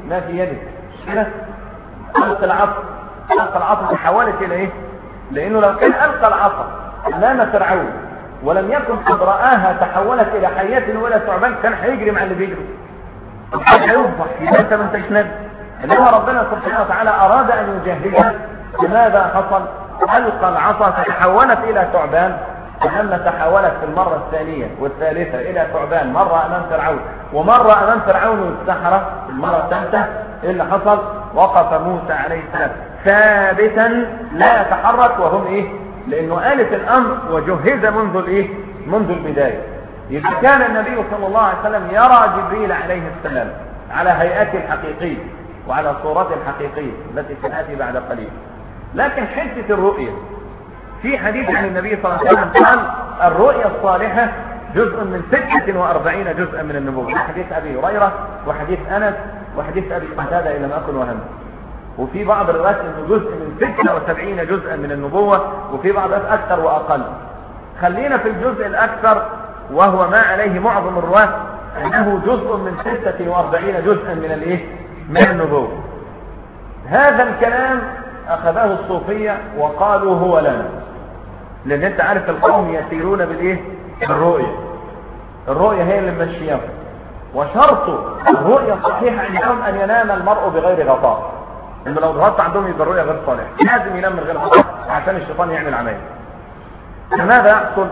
Speaker 1: ما في يده كده ألقى العصا تحولت إلى إيه؟ لأنه لو كان ألقى العصا أمام فرعون ولم يكن قد رآها تحولت إلى حياة ولا ثعبان كان هيجري مع اللي بيجري هيوضح يبقى أنت ما انتش نبي. إنما ربنا سبحانه وتعالى أراد أن يجهزها. لماذا حصل؟ ألقى العصا فتحولت إلى ثعبان ثم تحولت في المرة الثانية والثالثة إلى ثعبان، مرة أمام فرعون ومرة أمام فرعون والسحرة. المرة الثالثة إيه اللي حصل؟ وقف موسى عليه السلام ثابتا لا يتحرك وهم إيه؟ لأنه آلة الأمر وجهز منذ البداية. إذا كان النبي صلى الله عليه وسلم يرى جبريل عليه السلام على هيئته الحقيقية وعلى صورته الحقيقية التي سنأتي بعد قليل. لكن حتة الرؤية في حديث عن النبي صلى الله عليه وسلم قال الرؤيا الصالحة جزء من 46 جزءا من النبوة. حديث أبي هريرة وحديث أنس وحديث أبي قتادة إن لم أكن وهم. وفي بعض الروايات انه جزء من 76 جزءا من النبوة وفي بعض أكثر وأقل. خلينا في الجزء الأكثر وهو ما عليه معظم الرواة أنه جزء من 46 جزءا من النبوة. هذا الكلام أخذه الصوفية وقالوا هو لنا، لأن أنت عارف القوم يسيرون بالرؤية. الرؤية هي اللي ممشيهم، وشرط الرؤية الصحيحة عندهم أن ينام المرء بغير غطاء. إنه لو ضغطت عندهم يبقى الرؤية غير صالحة، لازم ينام من غير غطاء عشان الشيطان يعمل عملية. فماذا يحصل؟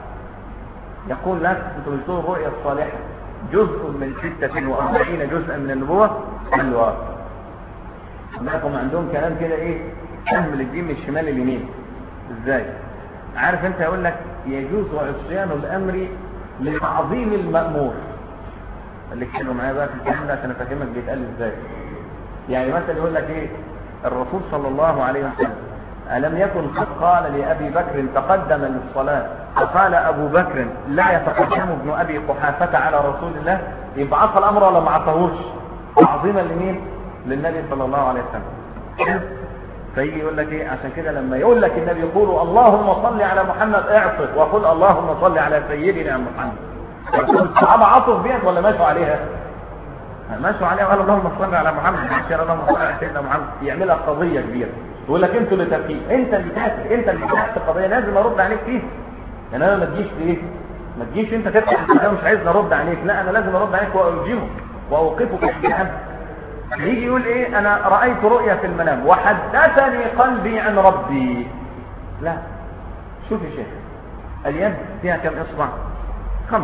Speaker 1: يقول لك أنتم بتقولوا الرؤية الصالحة جزء من 46 جزءا من النبوة. قالوا لكم عندهم كلام كده فهم للدين من الشمال لليمين. ازاي؟ عارف انت يقول لك يجوز عصيان الامر لتعظيم المأمور. اللي كانوا معايا بقى في الكلام ده عشان افهمك بيتقال ازاي. يعني مثلا يقول لك الرسول صلى الله عليه وسلم ألم يكن قد قال لأبي بكر تقدم للصلاة فقال أبو بكر لا يتقدم ابن أبي قحافة على رسول الله؟ يبقى عصى الأمر ولا ما عصاهوش؟ تعظيما لمين؟ للنبي صلى الله عليه وسلم. فيجي يقول لك عشان كده لما يقول لك النبي يقول اللهم صل على محمد اعصف وقل اللهم صل على سيدنا محمد. الصحابه عصوا بيها ولا ماشوا عليها؟ ماشوا عليها وقالوا اللهم صل على محمد اللهم صل على سيدنا محمد. يعملها قضيه كبيره يقول لك انتوا اللي تفكير، انت اللي تحت القضيه لازم ارد عليك فيها. يعني انا ما تجيش انت تفتح مش عايز ارد عليك، لا انا لازم ارد عليك واوجهك واوقفك احتياجك. يجي يقول انا رأيت رؤيا في المنام وحدثني قلبي عن ربي. لا، شوف يا شيخ، اليد فيها كم اصبع؟ 5.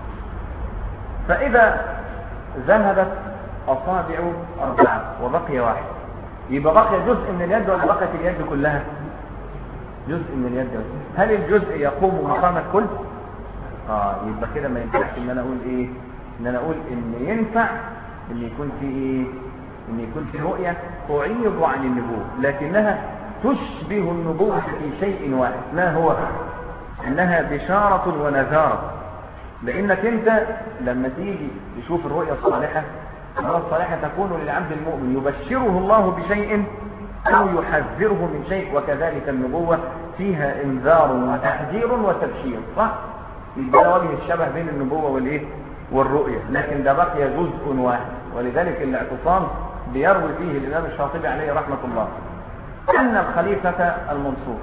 Speaker 1: فاذا ذهبت اصابع 4 وبقي 1 يبقى بقي جزء من اليد ولا بقيت اليد كلها؟ جزء من اليد. هل الجزء يقوم مقام الكل؟ يبقى كده ما ينفعش ان انا اقول ان انا اقول ان ينفع ان يكون في ان يكون في رؤية تعيض عن النبوة لكنها تشبه النبوة في شيء واحد. ما هو؟ انها بشارة ونذارة. لانك انت لما تيجي تشوف الرؤية الصالحة، الرؤية الصالحة تكون للعبد المؤمن يبشره الله بشيء او يحذره من شيء، وكذلك النبوة فيها انذار وتحذير وتبشير. صح؟ يبقى وجه الشبه بين النبوة والرؤية، لكن ده بقي جزء واحد. ولذلك الاعتصام بيروي فيه الإمام الشاطبي عليه رحمة الله أن الخليفة المنصور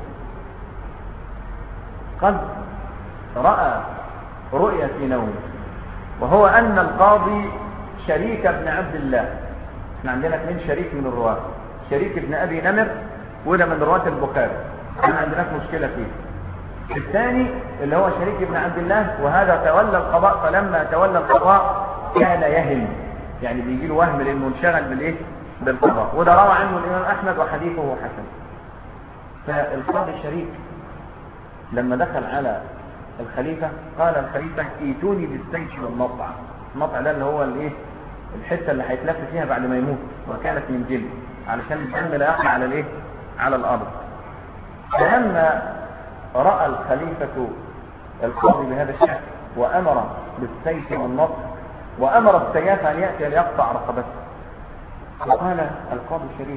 Speaker 1: قد رأى رؤيا في نومه، وهو أن القاضي شريك بن عبد الله. احنا عندنا 2 شريك من الرواة، شريك ابن أبي نمر وده من رواة البخاري، احنا عندنا مشكلة فيه. الثاني اللي هو شريك ابن عبد الله، وهذا تولى القضاء، فلما تولى القضاء كان يهم، يعني بيجي له وهم لانه انشغل بالقضاء. وده روى عنه الامام احمد وحديثه حسن. فالقاضي الشريف لما دخل على الخليفه قال الخليفه ائتوني بالسيف والمطع. المطع ده اللي هو الحته اللي هيتلف فيها بعد ما يموت، وكانت من جلد علشان الدم لا يقع على الارض. فلما راى الخليفه القاضي بهذا الشكل وامر بالسيف والمطع وأمر السياف أن يأتي ليقطع رقبته، فقال القاضي الشريف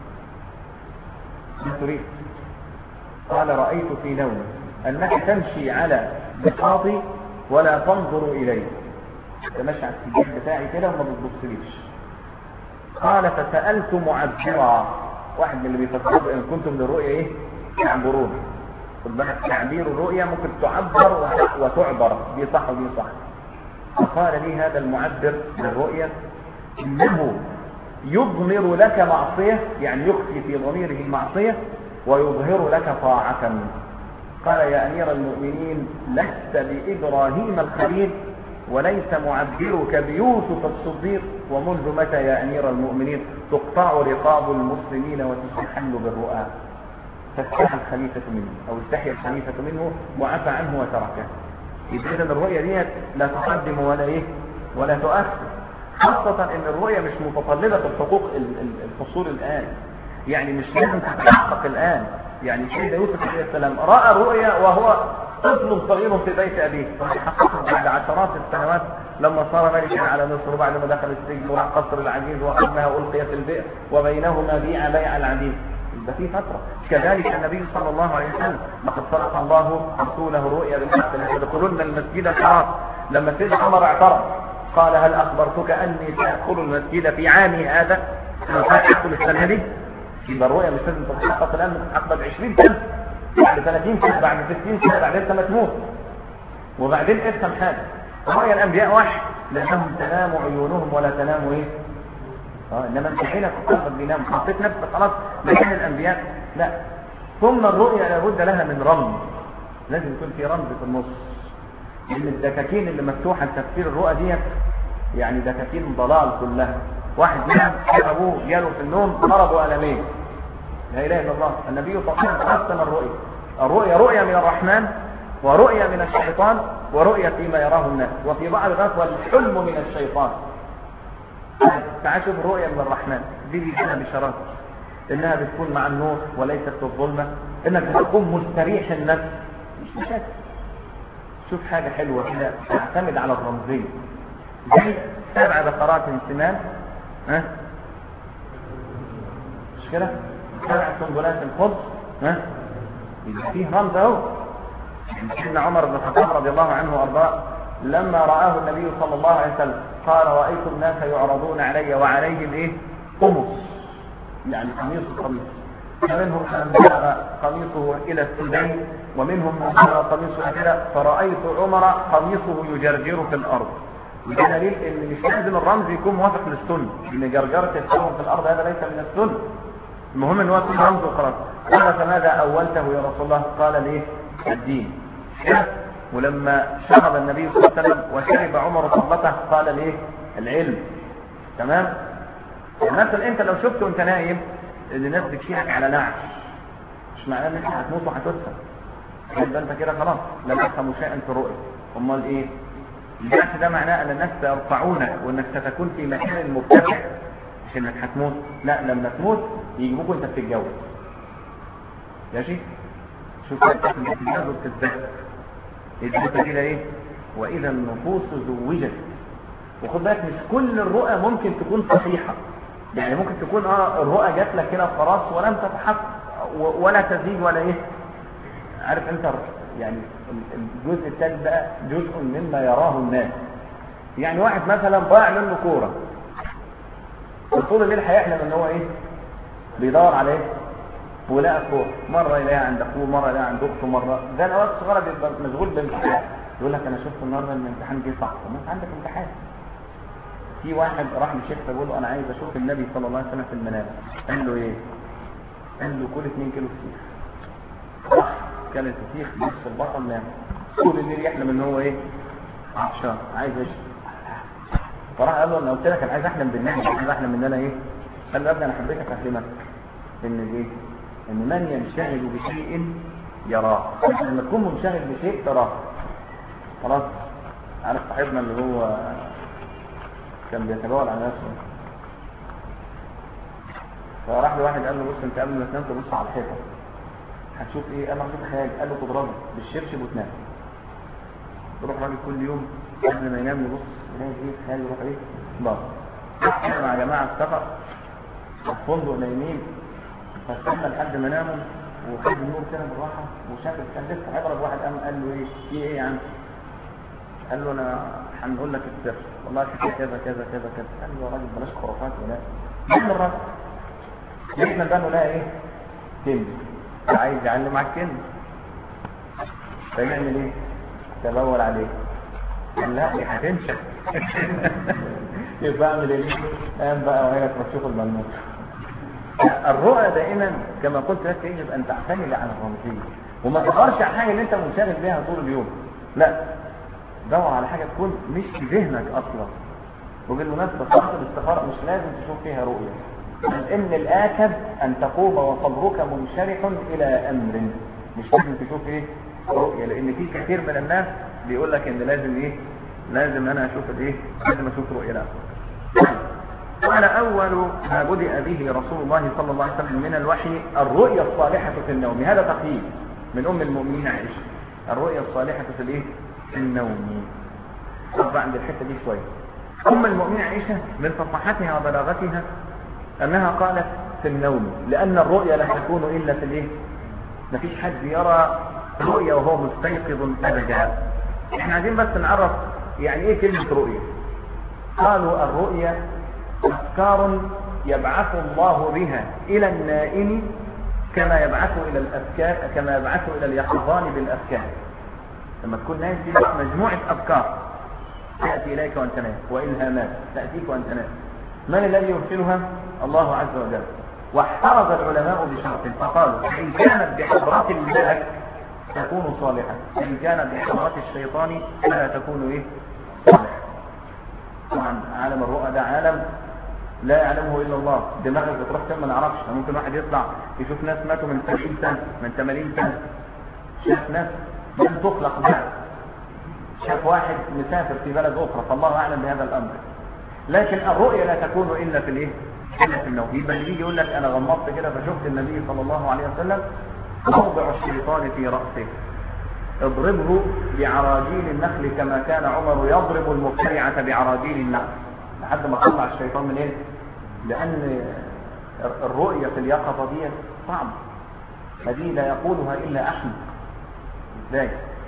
Speaker 1: ما تريد؟ قال رأيت في نومي أنك تمشي على بساطي ولا تنظر إلي. تمشي على السجاد بتاعي كده وما بتبصليش. قال فسألت معبرا، واحد من اللي بيفسروا ان كنتم للرؤيا ايه تعبرون. خد بالك تعبير الرؤيا ممكن تعبر وتعبر، دي صح ودي صح. فقال لي هذا المعبر للرؤيا انه يضمر لك معصية، يعني يخفي في ضميره المعصية ويظهر لك طاعة. قال يا أمير المؤمنين لست بإبراهيم الخليل وليس معبرك بيوسف الصديق، ومنذ متى يا أمير المؤمنين تقطع رقاب المسلمين وتستحل بالرؤى؟ فاستحى الخليفة منه أو استحي الخليفة منه وعفى عنه وتركه. إذا الرؤية دي لا تقدم ولا إيه ولا تؤخر، خاصة إن الرؤية مش متطلبة الحقوق الحصول الآن، يعني مش لازم تتحقق الآن. يعني سيدنا يوسف عليه السلام رأى رؤيا وهو طفل صغير في بيت أبيه، فحققه بعد عشرات السنوات لما صار ملكا على مصر، وبعد ما دخل السجن وراح قصر العزيز وأنها ألقي في البئر وبينهما بيع العزيز. ده في فترة. كذلك النبي صلى الله عليه وسلم لقد صدق الله رسوله رؤيا بالحق لتدخلن المسجد الحرام. لما سيدنا عمر اعترض قال هل أخبرتك أني سأدخل المسجد في عامي هذا؟ أدخل السنة دي؟ يبقى الرؤيا مش لازم تتحقق الآن، تتحقق بعد 20 سنة، بعد 30 سنة، بعد 60 سنة، بعدين انت ما تموت. وبعدين افهم حاجة، رؤيا الأنبياء وحي لأنهم تنام عيونهم ولا تنام إيه؟ إنما أنت حينك قلبك بينام حطيت نفسك خلاص مكان الأنبياء، لا. ثم الرؤيا لابد لها من رمز، لازم يكون في رمز في النص. لأن الدكاكين اللي مفتوحة لتفسير الرؤى دي يعني دكاكين ضلال كلها. واحد نام أبوه جاله في النوم مرض وألمين، لا إله إلا الله. النبي صلى الله عليه وسلم قسم الرؤيا رؤيا من الرحمن ورؤيا من الشيطان ورؤيا فيما يراه الناس، وفي بعض الناس والحلم من الشيطان. تعال شوف الرؤيا من الرحمن دي بيجينا بشرات انها بتكون مع النور وليست في الظلمه، انك تكون مستريح النفس مش مشاكل. شوف حاجه حلوه كده تعتمد على الرمزيه زي 7 بقرات سمان، مش كده؟ 7 سنبلات خضر، يبقى فيه رمز اهو. سيدنا عمر بن الخطاب رضي الله عنه وارضاه لما رآه النبي صلى الله عليه وسلم قال رأيت الناس يعرضون علي وعليهم ايه؟ قمص، يعني قميص، فمنهم من بلغ قميصه الى السدين ومنهم من بلغ قميصه كده، فرأيت عمر قميصه يجرجر في الارض. وده دليل ان مش لازم الرمز يكون موافق للسنه، ان جرجره الثوب في الارض هذا ليس من السنه، المهم ان هو يكون رمز وخلاص. قال فماذا اولته يا رسول الله؟ قال ليه؟ الدين. ولما شرب النبي صلى الله عليه وسلم وشرب عمر صبته قال ليه؟ العلم. تمام؟ مثلا انت لو شفت وانت نايم ان الناس بتشيلك على نعش، مش معناه ان انت هتموت وهتدفن، يبقى انت كده خلاص لا تفهم شيئا في الرؤيا. امال ايه؟ النعش ده معناه ان الناس سيرفعونك وانك ستكون في مكان مرتفع، مش انك هتموت، لا، لما تموت يجيبوك وانت بتتجوز. ماشي؟ شوف انت بتتجوز وبتتزوج الزوجة كده ايه؟ واذا النفوس زوجت. وخد بالك مش كل الرؤى ممكن تكون صحيحة، يعني ممكن تكون الرؤى جات لك كده خلاص ولم تتحقق ولا تزيد ولا ايه؟ عارف انت يعني الجزء الثالث بقى جزء مما يراه الناس. يعني واحد مثلا ضاع منه كورة، طول الليل هيحلم ان هو ايه؟ بيدور على ايه؟ ولقى كورة، مرة يلاقيها عند اخوه، مرة يلاقيها عند اخته، مرة ده الاوقات الصغيرة بيبقى مشغول بالامتحان، يقول لك انا شفت النهارده ان الامتحان جه صعب. طب ما انت عندك امتحان. في واحد راح للشيخ بيقول له انا عايز اشوف النبي صلى الله عليه وسلم في المنام. قال له ايه؟ قال له كل 2 كيلو فسيخ. راح كل الفسيخ نص البطن نام، طول الليل يحلم ان هو ايه؟ عطشان عايز يشرب. فراح قال له انا قلت لك انا عايز احلم بالنبي، عايز احلم ان انا ايه؟ قال له يا ابني انا حبيتك افهمك ان ايه؟ ان من ينشغل بشيء يراه، لما تكون منشغل بشيء تراه. خلاص. عارف صاحبنا اللي هو كان بيتبول على نفسه، فراح له واحد قال له بص انت قبل ما تنام تبص على الحيطه هتشوف ايه؟ قال له هتشوف خيال. قال له تضربه بالشبشب وتنام. يروح راجل كل يوم قبل ما ينام يبص يلاقي ايه؟ خيال، يروح ايه؟ ضرب. احنا مع جماعه السفر في الفندق نايمين، فاستنى لحد ما ناموا وخد النور كده بالراحه وشاف كان لسه هيضرب واحد، قام قال له ايه؟ في ايه يا عم؟ قال له انا هنقول لك السر، والله في كذا كذا كذا كذا. قال له يا راجل بلاش خرافات ولا من الرأس يحمل بانه لا ايه كنز، عايز يعلم على الكنز فيعمل ايه؟ تبول عليه، قال لا دي هتنشف يبقى اعمل ايه؟ قام بقى وهي ترشيخ الملموس. الرؤى دائما كما قلت لك يجب ان تعتمد على الرمزيه وما تدورش على حاجه اللي انت منشغل بيها طول اليوم، لا دور على حاجه تكون مش في ذهنك اصلا. وبالمناسبه صلاه الاستخاره مش لازم تشوف فيها رؤيه، لان الاكد ان تقوم وصبرك منشرح الى امر، مش لازم تشوف ايه رؤيه، لان في كثير من الناس بيقول لك ان لازم ايه، لازم انا اشوف الايه، لازم اشوف رؤيه. لا قال اول ما بدأ به رسول الله صلى الله عليه وسلم من الوحي الرؤيا الصالحه في النوم. هذا تقييد من ام المؤمنين عائشه، الرؤيا الصالحه في الايه، في النوم. طب عند الحته دي شويه، ام المؤمنين عائشه من فصاحتها وبلاغتها انها قالت في النوم، لان الرؤيا لا تكون الا في الايه، مفيش حد يرى رؤيا وهو مستيقظ ابدا. احنا عايزين بس نعرف يعني ايه كلمه رؤيا. قالوا الرؤيا افكار يبعث الله بها الى النائم كما يبعث الى الافكار، كما يبعث الى اليقظان بالافكار. لما تكون نايم في مجموعه افكار تاتي اليك وانت نائم، والهامات تاتيك وانت نائم، من الذي يرسلها؟ الله عز وجل. واحترز العلماء بشرط فقالوا ان كانت بحضرات الملك تكون صالحه، ان كانت بحضرات الشيطان فلا تكون ايه، صالحه. طبعا عالم الرؤى ده عالم لا يعلمه الا الله، دماغك بتروح فين ما نعرفش. ممكن واحد يطلع يشوف ناس ماتوا من 70 سنه، من 80 سنه، شاف ناس لم تخلق بعد، شاف واحد مسافر في بلد اخرى، فالله اعلم بهذا الامر. لكن الرؤيا لا تكون الا في الايه، الا في النوم. يبقى اللي يجي يقول لك انا غمضت كده فشفت النبي صلى الله عليه وسلم، موضع الشيطان في راسه، اضربه بعراجيل النخل كما كان عمر يضرب المبتلعه بعراجيل النخل، لحد ما طلع الشيطان من ايه؟ لان الرؤيه في اليقظه دي صعب، هذه لا يقولها الا احمد. ازاي؟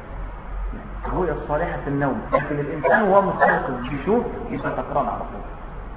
Speaker 1: الرؤيا الصالحه في النوم، لكن الانسان وهو مستيقظ بيشوف يبقى سكران على طول،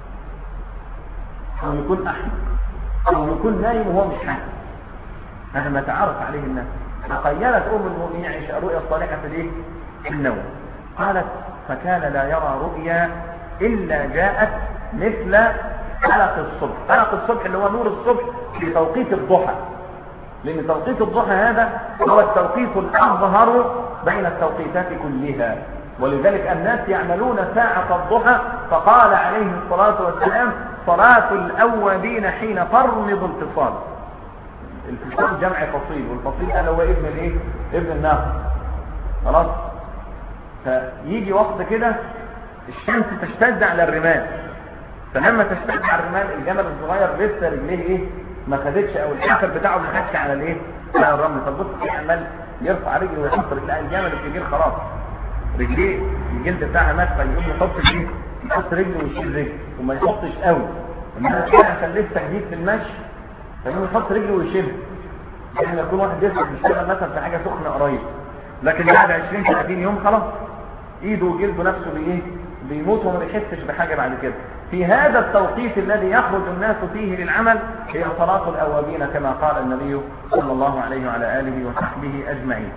Speaker 1: او يكون احمد، او يكون نايم وهو مش حاسس. هذا ما تعرف عليه الناس. تخيلت ام المؤمنين عائشه الرؤيا الصالحه في الايه؟ في النوم. قالت فكان لا يرى رؤيا الا جاءت مثل حلق الصبح. حلق الصبح اللي هو نور الصبح في توقيت الضحى، لان توقيت الضحى هذا هو التوقيت الاظهر بين التوقيتات كلها، ولذلك الناس يعملون ساعة الضحى. فقال عليه الصلاة والسلام صلاة الأوابين حين ترمض الفصال. الفصال جمع فصيل، والفصيل ده هو ابن الايه؟ ابن الناقة. خلاص، فيجي وقت كده الشمس تشتد على الرمال، فلما تشتد على الرمال الجمل الصغير لسه رجليه ايه؟ ما خدتش، او الحافر بتاعه ما خدش على الايه؟ على الرمل. فبص كده عمال يرفع رجله ويحط رجله، الجمل الكبير خلاص رجليه الجلد بتاعها مات، فيقوم يحط ايه؟ يحط رجله ويشيل رجله وما يحطش قوي، انما عشان لسه جديد في المشي فيقوم يحط رجله ويشيلها. يعني يكون واحد بيشتغل مثلا في حاجه سخنه قريب، لكن بعد 20 30 يوم خلاص ايده وجلده نفسه بايه؟ بيموت وما بيحسش بحاجه بعد كده. في هذا التوقيت الذي يخرج الناس فيه للعمل هي صلاة الأوابين كما قال النبي صلى الله عليه وعلى آله وصحبه أجمعين.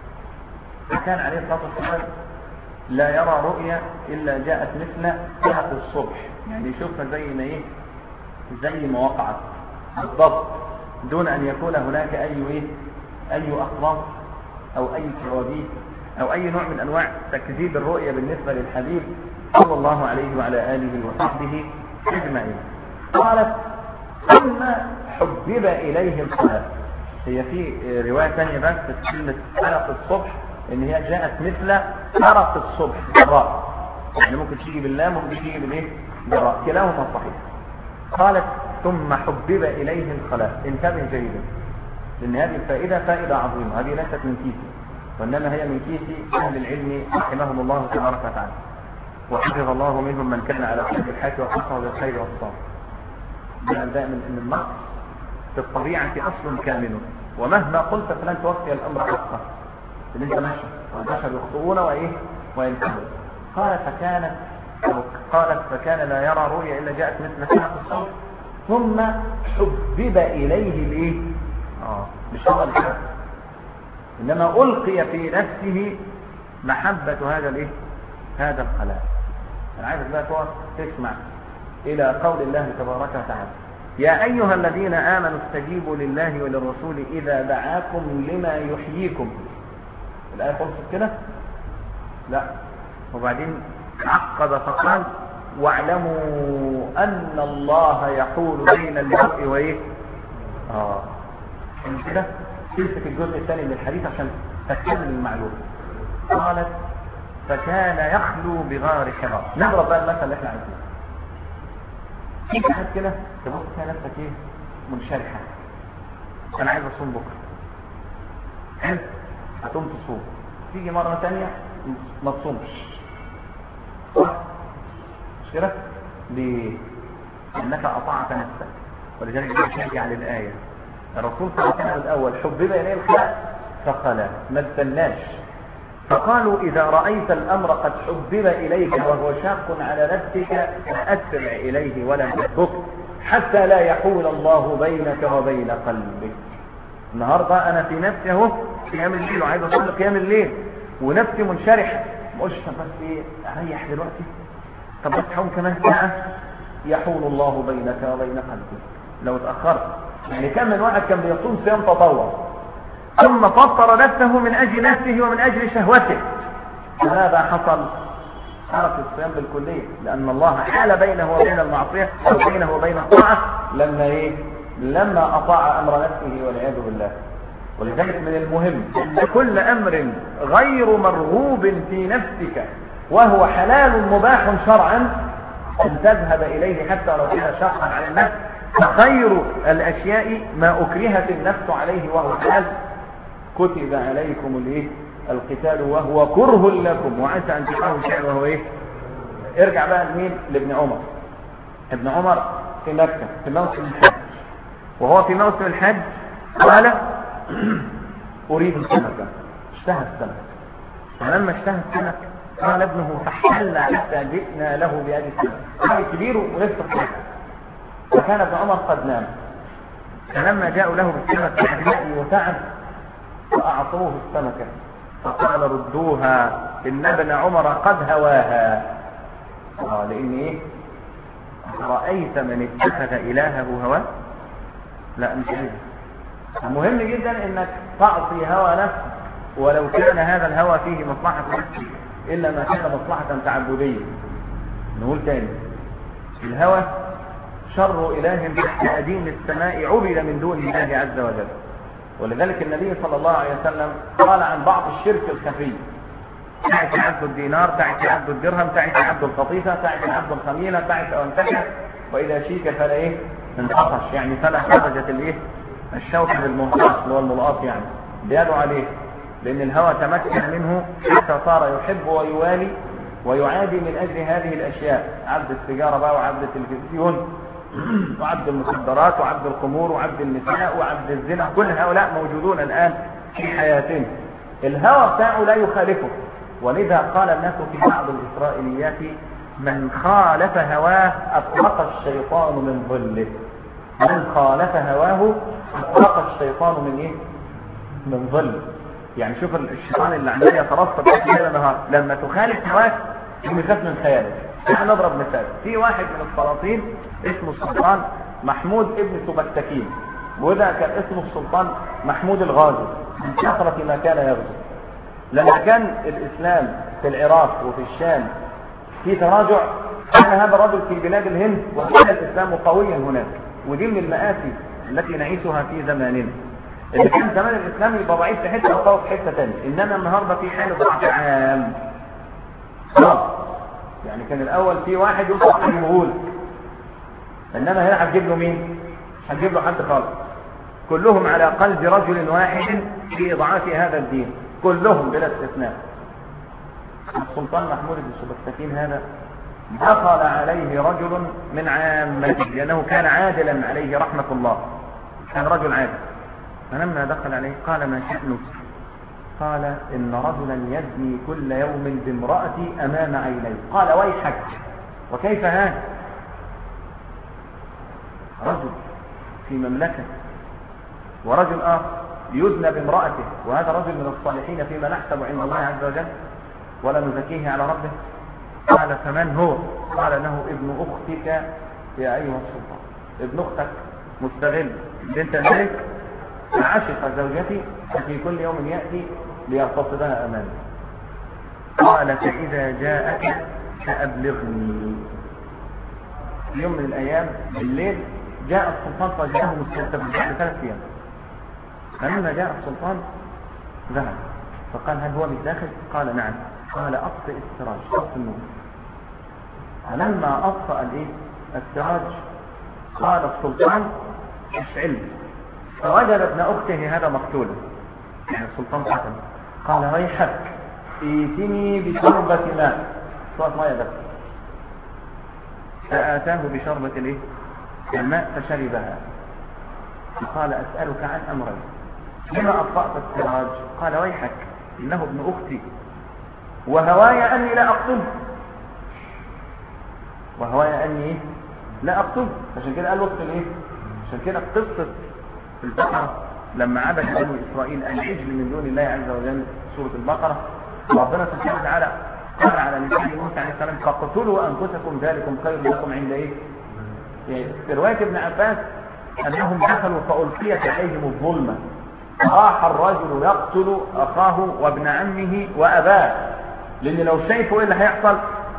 Speaker 1: كان عليه الصلاة والسلام لا يرى رؤيا إلا جاءت مثل حلق الصبح، يعني يشوفها زي ما ايه؟ زي ما وقعت بالضبط، دون أن يكون هناك أي أخلاق أو أي كوابيس أو أي نوع من أنواع تكذيب الرؤيا بالنسبة للحبيب صلى الله عليه وعلى آله وصحبه أجمعين. قالت ثم حبب إليه الصلاة. هي في رواية ثانية بس كلمة حلق الصبح إن هي جاءت مثل حلق الصبح بالراء، يعني ممكن تيجي باللام وممكن تيجي بالايه؟ بالراء، كلاهما صحيح. قالت ثم حبب إليه الصلاة. انتبه جيدا، لأن هذه الفائدة فائدة عظيمة، هذه ليست من كيسي وإنما هي من كيس أهل العلم رحمهم الله تبارك وتعالى، وحفظ الله منهم من كان على خير الحياة وحفظه بالخير والصبر. دائما ان النقص في الطبيعة اصل كامل، ومهما قلت فلن توفي الامر حقه، ان انت ماشي والبشر يخطئون وينتهون. قالت فكان لا يرى رؤيا الا جاءت مثل حلق الصبح
Speaker 2: ثم حبب إليه الإيه؟ مش هو الحب، إنما ألقي في نفسه محبة هذا الإيه؟ هذا الخلاء. أنا عايزك بقى تقعد تسمع إلى قول الله تبارك وتعالى: يا أيها الذين آمنوا استجيبوا لله وللرسول إذا دعاكم لما يحييكم. الآية خلصت كده؟ لا. وبعدين عقب فقال: واعلموا أن الله يحول بين المرء وإيه؟ كده تمسك الجزء الثاني من الحديث عشان تكمل المعلومة. قالت: فكان يخلو بغار حراء. نضرب بقى المثل اللي احنا عايزينه. في واحد كده تبص تلاقي نفسك ايه؟ منشرحة. انا عايز اصوم بكره. حلو؟ هتقوم تصوم. تيجي مرة ثانية ما تصومش. صح؟ مش كده؟ ليه؟ انك اطعت نفسك. ولذلك نرجع للآية. الرسول صلى الله عليه وسلم الأول حبب إليه الخلاء فقال ما استناش، فقالوا إذا رأيت الأمر قد حبب إليك وهو شاق على نفسك فأسرع إليه ولا تسبق حتى لا يحول الله بينك وبين قلبك. النهارده أنا في نفسي أهو قيام الليل وعايز أصلي قيام الليل ونفسي منشرحة، ما أقولش طب بس إيه أريح دلوقتي، طب بس حوم كمان ساعة، يحول الله بينك وبين قلبك لو اتأخرت. يعني كم من واحد كان بيصوم صيام تطوع ثم فطر نفسه من أجل نفسه ومن أجل شهوته، فماذا حصل؟ حرك الصيام بالكلية، لأن الله حال بينه وبين المعصية وبينه وبين الطاعة لما أطاع أمر نفسه والعياذ بالله. ولذلك من المهم أن كل أمر غير مرغوب في نفسك وهو حلال مباح شرعا أن تذهب إليه حتى لو كان شاقا على النفس. فخير الأشياء ما أكرهت النفس عليه وهو حلال. كتب عليكم القتال وهو كره لكم وعسى أن تكرهوا شيئا وهو إيه؟ ارجع بقى لمين؟ لابن عمر. ابن عمر في مكة في موسم الحج، وهو في موسم الحج قال أريد السمكة. اشتهى السمك، فلما اشتهى السمك قال ابنه فحل حتى جئنا له بهذه السمكة. قال كبير ولسه صغير، وكان ابن عمر قد نام، فلما جاءوا له بالسمكة بماء وتعب فأعطوه السمكة فقال ردوها إن ابن عمر قد هواها. لأن إيه؟ رأيت من اتخذ إلهه هواه؟ لا مش هذا. مهم جدا إنك تعصي هوى نفسك ولو كان هذا الهوى فيه مصلحة نفسك إلا ما كان مصلحة تعبدية. نقول تاني، الهوى شر إله تحت أديم السماء عبد من دون الله عز وجل. ولذلك النبي صلى الله عليه وسلم قال عن بعض الشرك الخفي: تعس عبد الدينار، تعس عبد الدرهم، تعس عبد القطيفة، تعس عبد الخميلة، تعس أو انتكس، وإذا شيك فلا إيه؟ انتقش، يعني فلا خرجت الإيه؟ الشوكة بالمنقص اللي هو الملقاط، يعني بيدعو عليه، لأن الهوى تمكن منه حتى صار يحب ويوالي ويعادي من أجل هذه الأشياء، عبد السيجارة بقى وعبد التلفزيون وعبد المخدرات وعبد الخمور وعبد النساء وعبد الزنا، كل هؤلاء موجودون الآن في حياتنا. الهوى بتاعه لا يخالفه، ولذا قال الناس في بعض الإسرائيليات: من خالف هواه أطلق الشيطان من ظله. من خالف هواه أطلق الشيطان من إيه؟ من ظله. يعني شوف الشيطان اللي عمال يترصد ليل نهار، لما تخالف هواك يخاف من خيالك. احنا نضرب مثال، في واحد من السلاطين اسمه السلطان محمود ابن سبكتكين، وده كان اسمه السلطان محمود الغازي من كثرة ما كان يغزو. لما كان الإسلام في العراق وفي الشام في تراجع، كان هذا الرجل في بلاد الهند وكان الإسلام قويا هناك. ودي من المآسي التي نعيشها في زماننا، اللي كان زمان الإسلام يبقى ضعيف في حتة وقوي في حتة ثانيه، إنما النهارده في حالة ضعف عام. يعني كان الأول في واحد يوصف المغول، إنما هنا هتجيب له مين؟ هتجيب له حد خالص. كلهم على قلب رجل واحد في إضعاف هذا الدين، كلهم بلا استثناء. السلطان محمود بن سبكتكين هذا دخل عليه رجل من عامته، لأنه كان عادلا عليه رحمة الله، كان رجل عادل. فلما دخل عليه قال: ما شأنك؟ قال: إن رجلا يزني كل يوم بامرأتي أمام عيني. قال: ويحك، وكيف هذا؟ رجل في مملكة ورجل آخر يذنب بامرأته، وهذا رجل من الصالحين فيما نحسب عند الله عز وجل ولا نزكيه على ربه. قال فمن هو؟ قال انه ابن اختك يا ايها السلطان، ابن اختك مستغل بنت الملك عشق زوجتي ففي كل يوم ياتي ليغتصبها امامي. قال فاذا جاءك فابلغني. في يوم من الايام بالليل جاء السلطان فجاءه مستغرب بعد 3 ايام. فلما جاء السلطان ذهب فقال هل هو بالداخل؟ قال نعم. قال اطفئ السراج، اطفئ النور. فلما اطفأ السراج قال السلطان اشعل، فوجد ابن اخته هذا مقتولا، يعني السلطان قتل. قال ويحك ائتني بشربة ماء، شوية ماء بس. فآتاه بشربة الماء فشربها. قال اسألك عن امرين، لما اطفأت السراج؟ قال ويحك انه ابن اختي وهواي اني لا اقتله، وهواي اني لا اقتله. عشان كده قال وقت عشان كده قصة البقرة لما عبد بنو اسرائيل العجل من دون الله عز وجل، سورة البقرة، ربنا سبحانه وتعالى قال على لسان موسى عليه السلام فاقتلوا انفسكم ذلكم خير لكم عند في رواية ابن عباس انهم دخلوا فألقيت عليهم الظلمة، راح الرجل يقتل اخاه وابن عمه واباه، لان لو شايفوا ايه اللي هيحصل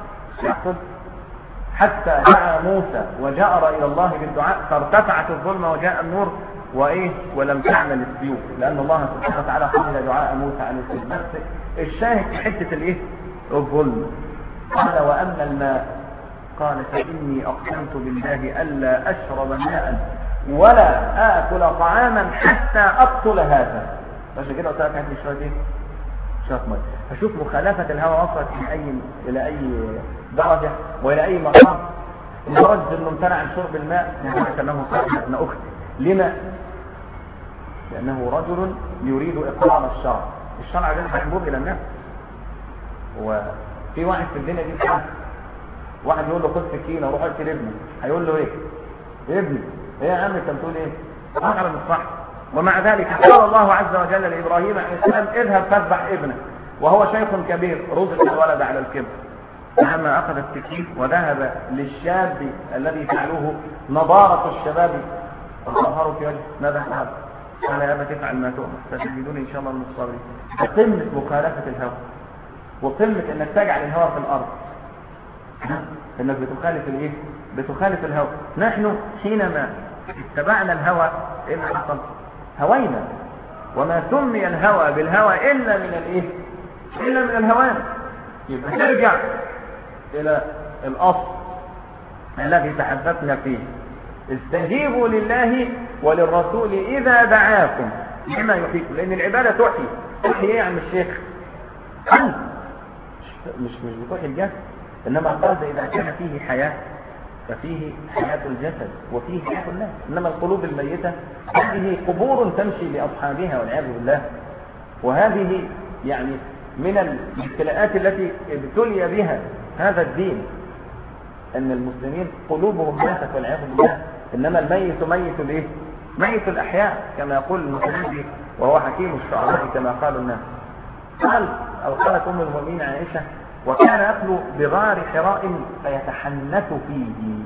Speaker 2: حتى دعا موسى وجأر الى الله بالدعاء فارتفعت الظلمة وجاء النور ولم تعمل السيوف، لان الله سبحانه وتعالى قبل دعاء موسى عليه السلام. بس الشاهد في حته الظلم. قال واما الماء قال فاني اقسمت بالله الا اشرب ماء ولا اكل طعاما حتى اقتل هذا. عشان كده قلت لك هات لي شويه ميه. فشوف مخالفه الهوى وصلت الى اي درجه والى اي مقام، لدرجه انه امتنع عن شرب الماء لدرجه انه صار ابن اخته. لما؟ لانه رجل يريد اقرار الشرع ده محبوب الى الناس. وفي واحد في الدنيا دي واحد يقول له خد سكينه وروح اقتل ابني، هيقول له ايه؟ ابني ايه يا عم انت بتقول ايه؟ اقرا من الصح. ومع ذلك قال الله عز وجل لابراهيم عليه السلام اذهب فاذبح ابنك وهو شيخ كبير، رزق الولد على الكبر. فلما اخذ السكين وذهب للشاب الذي فعلوه نضاره الشباب وظهروا في وجهه ماذا فعل؟ قال يا ابا تفعل ما تؤمر ستجدوني ان شاء الله من الصابرين. قمه مخالفه الهوى وقمه انك تجعل الهوى في الارض، انك بتخالف الهوى. نحن حينما اتبعنا الهوى ايه اللي حصل؟ هوينا. وما سمي الهوى بالهوى الا من الهوان. يبقى ترجع الى الاصل الذي تحدثنا فيه، استجيبوا لله وللرسول اذا دعاكم لما يحييكم. لان العباده تحيي ايه يا عم الشيخ؟ مش بتحيي الجسد، انما القلب اذا كان فيه حياه ففيه حياه الجسد وفيه حياه الناس. انما القلوب الميته هذه قبور تمشي لاصحابها والعياذ بالله. وهذه يعني من الابتلاءات التي ابتلي بها هذا الدين، ان المسلمين قلوبهم ماتت والعياذ بالله. انما الميت ميت الاحياء كما يقول المسلمين وهو حكيم الشعراء كما قال الناس. قالت ام المؤمنين عائشه وكان يخلو بغار حراء فيتحنث فيه.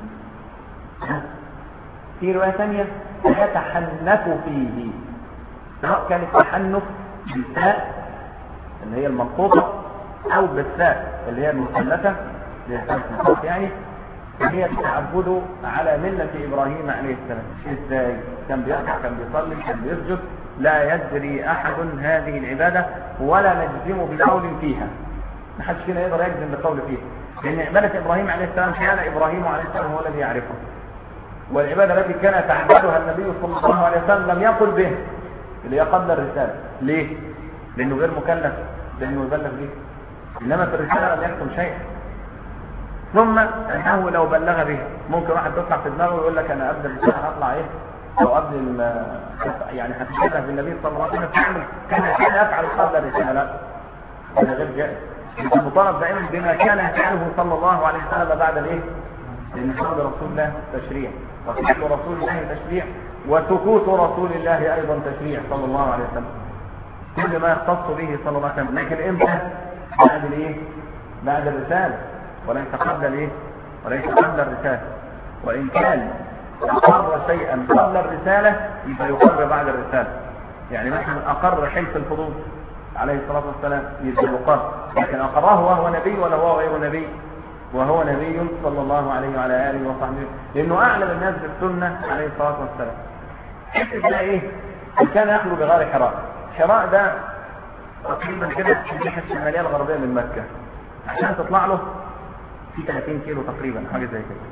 Speaker 2: في روايه ثانيه فيتحنث فيه، سواء كان التحنث بالتاء اللي هي المنقوطه او بالثاء اللي هي المثلثه يعني. هي التعبد على مله ابراهيم عليه السلام. ازاي؟ كان بيركع، كان بيصلي، كان بيسجد. لا يدري احد هذه العباده ولا نجزم بقول فيها. ما حدش كده يقدر يجزم بالقول فيها، لان عباده ابراهيم عليه السلام كان ابراهيم عليه السلام هو الذي يعرفها. والعباده التي كان يتعبدها النبي صلى الله عليه وسلم لم يقل به، اللي هي قبل الرساله. ليه؟ لانه غير مكلف، لانه يبلغ به. انما في الرساله لم يحكم شيئا. ثم انه لو بلغ به ممكن واحد يطلع في دماغه ويقول لك انا قبل الرساله هطلع او قبل يعني هتشبه بالنبي صلى الله عليه وسلم كان يفعل قبل الرساله. لا، هذا غير جائز. المطالب دائما بما كان يفعله صلى الله عليه وسلم لأن حول رسول الله تشريع، وفعل رسول الله تشريع، وسكوت رسول الله أيضا تشريع صلى الله عليه وسلم، كل ما يختص به صلى الله عليه وسلم. لكن إمتى؟ بعد الإيه؟ بعد الرسالة، وليس قبل الإيه؟ وليس قبل الرسالة. وإن كان أقر شيئا قبل الرسالة يبقى يقر بعد الرسالة. يعني مثلا أقر حلف الفضول عليه الصلاة والسلام يبقى يقر، لكن أقره وهو نبي ولا هو غير نبي؟ وهو نبي صلى الله عليه وعلى آله وصحبه، لأنه أعلم الناس بالسنة عليه الصلاة والسلام. حتى ده إيه؟ كان يخلو بغار حراء. حراء ده تقريبا كده في الناحية الشمالية الغربية من مكة، عشان تطلع له في 30 كيلو تقريبا، حاجة زي كده.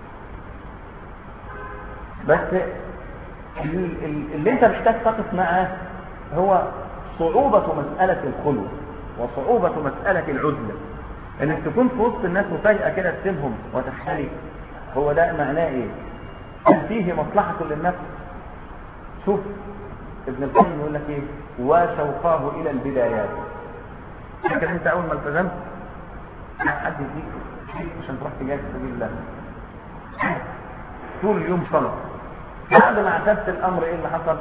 Speaker 2: بس اللي انت محتاج تقف معاه هو صعوبة مسألة الخلوة وصعوبة مسألة العزلة، انك تكون في وسط الناس وفجأة كده تسيبهم وتختلي. هو ده معناه ايه؟ هل فيه مصلحة للنفس؟ شوف ابن القيم يقول لك ايه؟ وشوقاه الى البدايات. لكن انت اول ما التزمت حد يديك عشان تروح تجاهد في سبيل الله طول اليوم صلاة، بعد ما اعتدت الامر ايه اللي حصل؟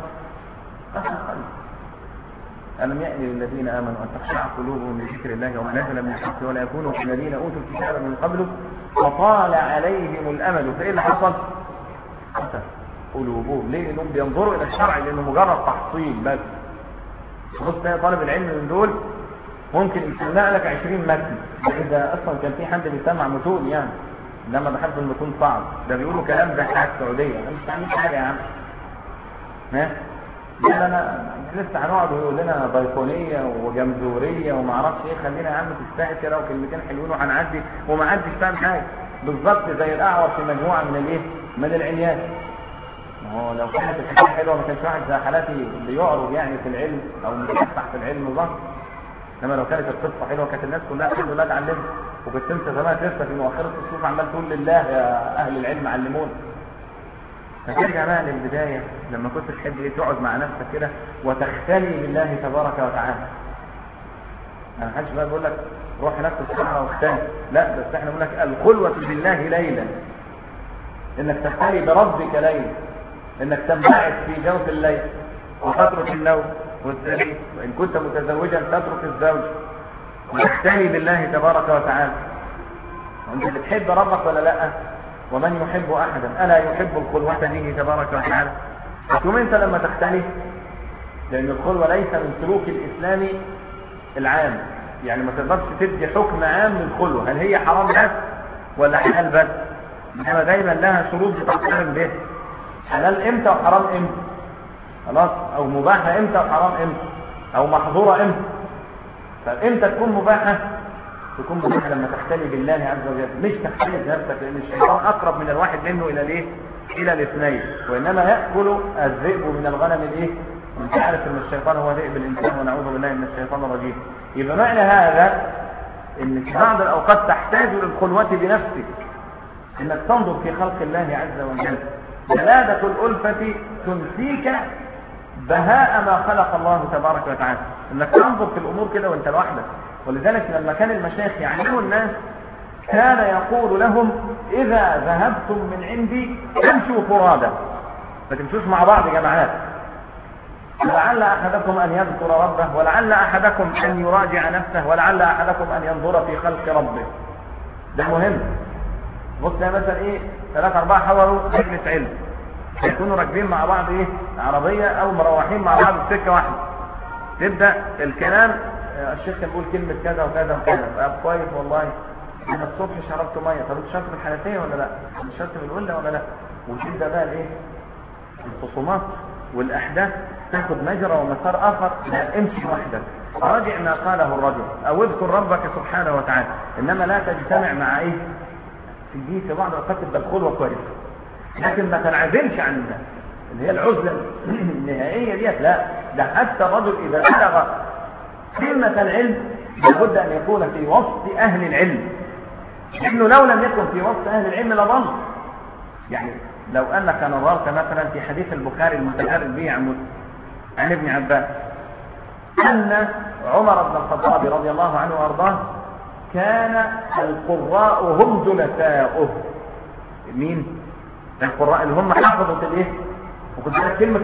Speaker 2: ألم يأن للذين آمنوا أن تخشع قلوبهم لذكر الله وما نزل من الحق ولا يكونوا كالذين أوتوا الكتاب من قبل فطال عليهم الأمل. فإيه اللي حصل؟ قتل قلوبهم. ليه؟ لأنهم بينظروا إلى الشرع لأنه مجرد تحصيل بس. بص طالب العلم من دول ممكن يسمع لك 20 متن، إذا أصلا كان في حد بيسمع متون يعني، لما بحب المتون صعب، ده بيقولوا كلام ده حاجة سعودية، أنا مش عامل حاجة يا عم. لا انا لسه هنقعد ويقول لنا بيقونيه وجمزوريه وما اعرفش ايه، خلينا يا عم تستاهل كده وكلمتين حلوين وهنعدي وما عدش فاهم حاجه، بالظبط زي الاعور في مجموعه من الايه؟ من العنيان. ما هو لو كانت الحكايه حلوه ما كانش واحد زي حالاتي اللي يعرض يعني في العلم او متفتح في العلم ظهر. انما لو كانت القصه حلوه كانت الناس كلها الحمد لله اتعلمت، وكنت انت زمان لسه في مؤخره الصوف عمال تقول لله يا اهل العلم علمونا. فترجع بقى للبداية لما كنت تحب ايه؟ تقعد مع نفسك كده وتختلي بالله تبارك وتعالى. انا محدش بقى بقول لك روح نفس الصحراء واختلي، لا، بس احنا بنقول لك الخلوة بالله ليلا، انك تختلي بربك ليلا، انك تنبعث في جوف الليل وتترك النوم والسرير، وان كنت متزوجا تترك الزوج وتختلي بالله تبارك وتعالى. وانت بتحب ربك ولا لا؟ ومن يحب احدا الا يحب الخلوة به تبارك وتعالى. ثم انت لما تختلف، لان الخلوة ليس من سلوك الاسلام العام، يعني ما تقدرش تدي حكم عام للخلوة، هل هي حرام بس ولا حلال بس؟ انما دايما لها شروط بتقترن به، حلال امتى وحرام امتى، خلاص، او مباحة امتى وحرام امتى، او محظورة امتى. فامتى تكون مباحة؟ تكون مباحة لما تختلي بالله عز وجل، مش تختلي بنفسك، لان الشيطان اقرب من الواحد منه الى الايه؟ الى الاثنين، وانما ياكل الذئب من الغنم الايه؟ انت عارف ان الشيطان هو ذئب الانسان، ونعوذ بالله من الشيطان الرجيم. يبقى معنى هذا ان في بعض الاوقات تحتاج للخلوة بنفسك، انك تنظر في خلق الله عز وجل. جلادة الألفة تنسيك بهاء ما خلق الله تبارك وتعالى، انك تنظر في الامور كده وانت لوحدك. ولذلك لما كان المشايخ يعلموا الناس كان يقول لهم اذا ذهبتم من عندي امشوا فرادا، ما تمشوش مع بعض جماعات، ولعل احدكم ان يذكر ربه، ولعل احدكم ان يراجع نفسه، ولعل احدكم ان ينظر في خلق ربه. ده مهم. بص يا مثلا ايه 3-4 حضروا مجلس علم، يكونوا راكبين مع بعض ايه عربيه او مروحين مع بعض في سكه واحده، تبدا الكلام الشيخ كان بيقول كلمه كذا وكذا وكذا، كويس والله انا الصبح شربت ميه، طب انت شربت من الحنفيه ولا لا؟ انت شربت من القله ولا لا؟ وتبدا بقى الايه الخصومات والاحداث تاخد مجرى ومسار اخر. لا، امشي وحدك، راجع ما قاله الرجل او اذكر ربك سبحانه وتعالى، انما لا تجتمع مع ايه في بعض الاوقات تبقى الخلوه كويسه، لكن ما تنعزلش عن الناس اللي هي العزله النهائيه ديت. لا، ده حتى الرجل اذا بلغ قمه العلم لابد ان يكون في وسط اهل العلم، لانه لو لم يكن في وسط اهل العلم لضل. يعني لو انك نظرت مثلا في حديث البخاري المتجرد به عن ابن عباس ان عمر بن الخطاب رضي الله عنه وارضاه كان القراء هم جلساؤه، مين؟ القراء اللي هم حفظوا الايه؟ وكنت بالك كلمة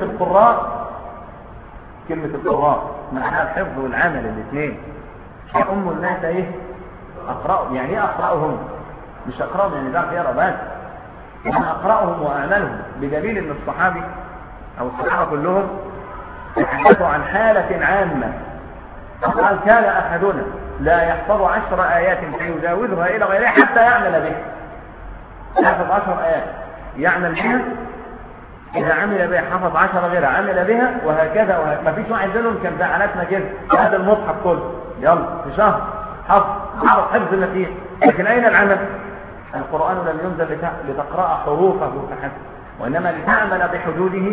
Speaker 2: القراء معناها الحفظ والعمل الاثنين. يؤم الناس ايه؟ اقرأهم. يعني ايه اقرأهم؟ مش اقرأهم يعني بيعرف يقرأ بس، وانا اقرأهم واعملهم، بدليل ان الصحابي او الصحابة كلهم تحدثوا عن حالة عامة. قال كان احدنا لا يحفظ 10 آيات فيجاوزها الى غيرها حتى يعمل بها. يحفظ 10 آيات يعمل بها، إذا عمل بها حفظ 10 غيرها عمل بها، وهكذا ما فيش واحد منهم كان زعلاتنا كده هذا المصحف كله يلا في شهر حفظ المسيح. لكن أين العمل؟ القرآن لم ينزل لتقرأ حروفه فحسب، وإنما لتعمل بحدوده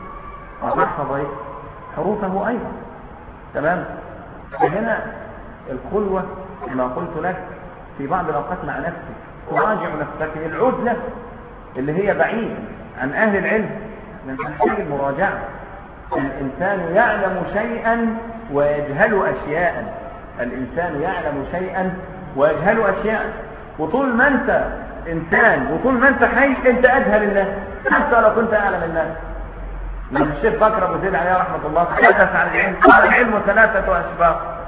Speaker 2: وتحفظ حروفه أيضا. تمام؟ فهنا الخلوة كما قلت لك في بعض الأوقات مع نفسك تراجع نفسك. العزلة اللي هي بعيد عن أهل العلم من تحتاج المراجعة. الإنسان يعلم شيئا ويجهل أشياء. الإنسان يعلم شيئا ويجهل أشياء. وطول ما أنت إنسان وطول ما أنت حي أنت أجهل الناس حتى لو كنت أعلم الناس. لما الشيخ بكر أبو زيد عليه رحمة الله تحدث عن العلم قال العلم 3 أشبار.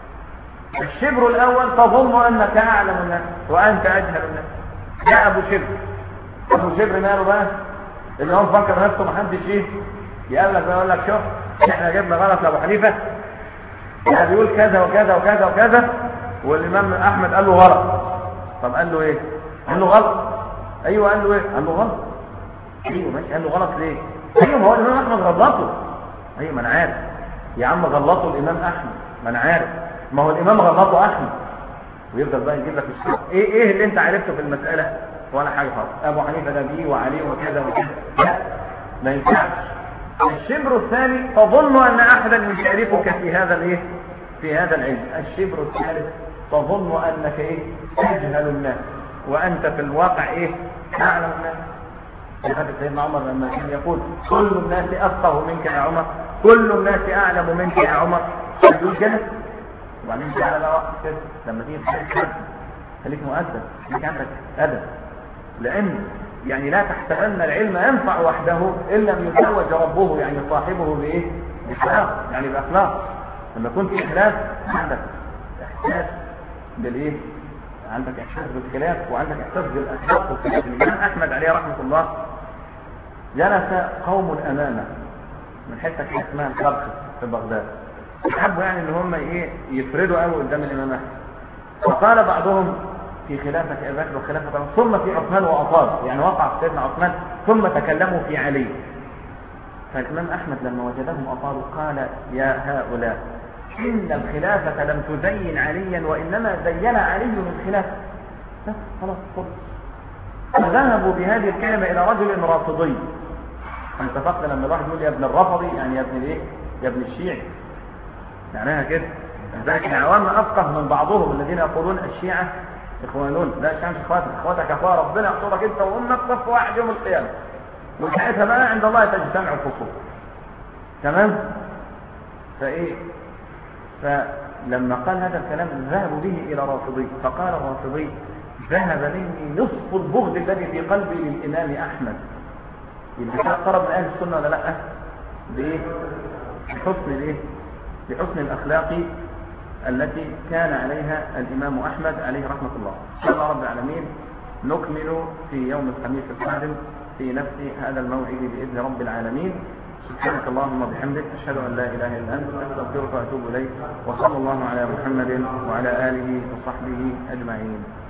Speaker 2: الشبر الأول تظن أنك أعلم الناس وأنت أجهل الناس. يا أبو شبر ماله بقى؟ اللي هو مفكر نفسه محدش ايه يقول لك شوف احنا جبنا غلط لأبو حنيفة يعني بيقول كذا وكذا وكذا وكذا، والإمام أحمد قال له غلط. طب قال له ايه؟ قال له غلط. ايوه قال له ايه؟ قال له غلط. ايوه ماشي قال له غلط ليه؟ ايوه ما هو الإمام أحمد غلطه. ايوه ما انا عارف يا عم غلطه الإمام أحمد، ما انا عارف ما هو الإمام غلطه أحمد. ويفضل بقى يجيب لك الشيء ايه اللي انت عرفته في المسألة ولا حاجة خالص. أبو حنيفة ده بيه وعليه وكذا وكذا، لا ما ينفعش. الشبر الثاني تظن أن أحدا يشاركك في هذا الايه؟ في هذا العلم. الشبر الثالث تظن أنك ايه؟ تجهل الناس وأنت في الواقع ايه؟ أعلم الناس. لهذا سيدنا عمر لما كان يقول كل الناس أفقه منك يا عمر، كل الناس أعلم منك يا عمر، يقول كده. وبعدين تعالى بقى وقت كده لما تيجي تحدث خليك مؤدب، خليك عندك أدب. لأن يعني لا تحسبن العلم ينفع وحده إن لم يتوج ربه يعني صاحبه بإيه؟ بأخلاق، يعني بأخلاق. لما كنت إخلاف عندك إحساس بالإيه؟ عندك إحساس بالخلاف وعندك إحساس بالأخلاق والخلاف. الإمام أحمد عليه رحمة الله جلس قوم أمامه من حتة اسمها الخرخ في بغداد، يحبوا يعني إن هم إيه؟ يفردوا قوي قدام الإمام أحمد. وقال بعضهم في خلافة أبي بكر وخلافة ثم في عثمان وأطال، يعني وقع في سيدنا عثمان ثم تكلموا في علي. فالإمام أحمد لما وجدهم أطالوا قال يا هؤلاء إن الخلافة لم تزين عليا وإنما زين علي الخلافة. خلاص فذهبوا بهذه الكلمة إلى رجل رافضي. اتفقنا لما الواحد يقول يا ابن الرافضي يعني يا ابن الايه؟ يا ابن الشيعي، معناها كده. لذلك العوام أفقه من بعضهم الذين يقولون الشيعة إخوانون. لا الشيعة مش إخواتك أخوة ربنا يحصرك أنت وأمك صف واحد يوم القيامة، وساعتها بقى عند الله تجتمع الفصول. تمام؟ فإيه؟ فلما قال هذا الكلام ذهبوا به إلى رافضي، فقال رافضي ذهب مني نصف البغض الذي في قلبي للإمام أحمد. يبقى قرب من أهل السنة ولا لأ؟ بإيه؟ بحسن الإيه؟ بحسن الأخلاق التي كان عليها الإمام أحمد عليه رحمة الله. إن شاء الله رب العالمين نكمل في يوم الخميس القادم في نفس هذا الموعد بإذن رب العالمين. سبحانك اللهم وبحمدك أشهد أن لا إله إلا أنت أستغفرك وأتوب إليك، وصلى الله على محمد وعلى آله وصحبه أجمعين.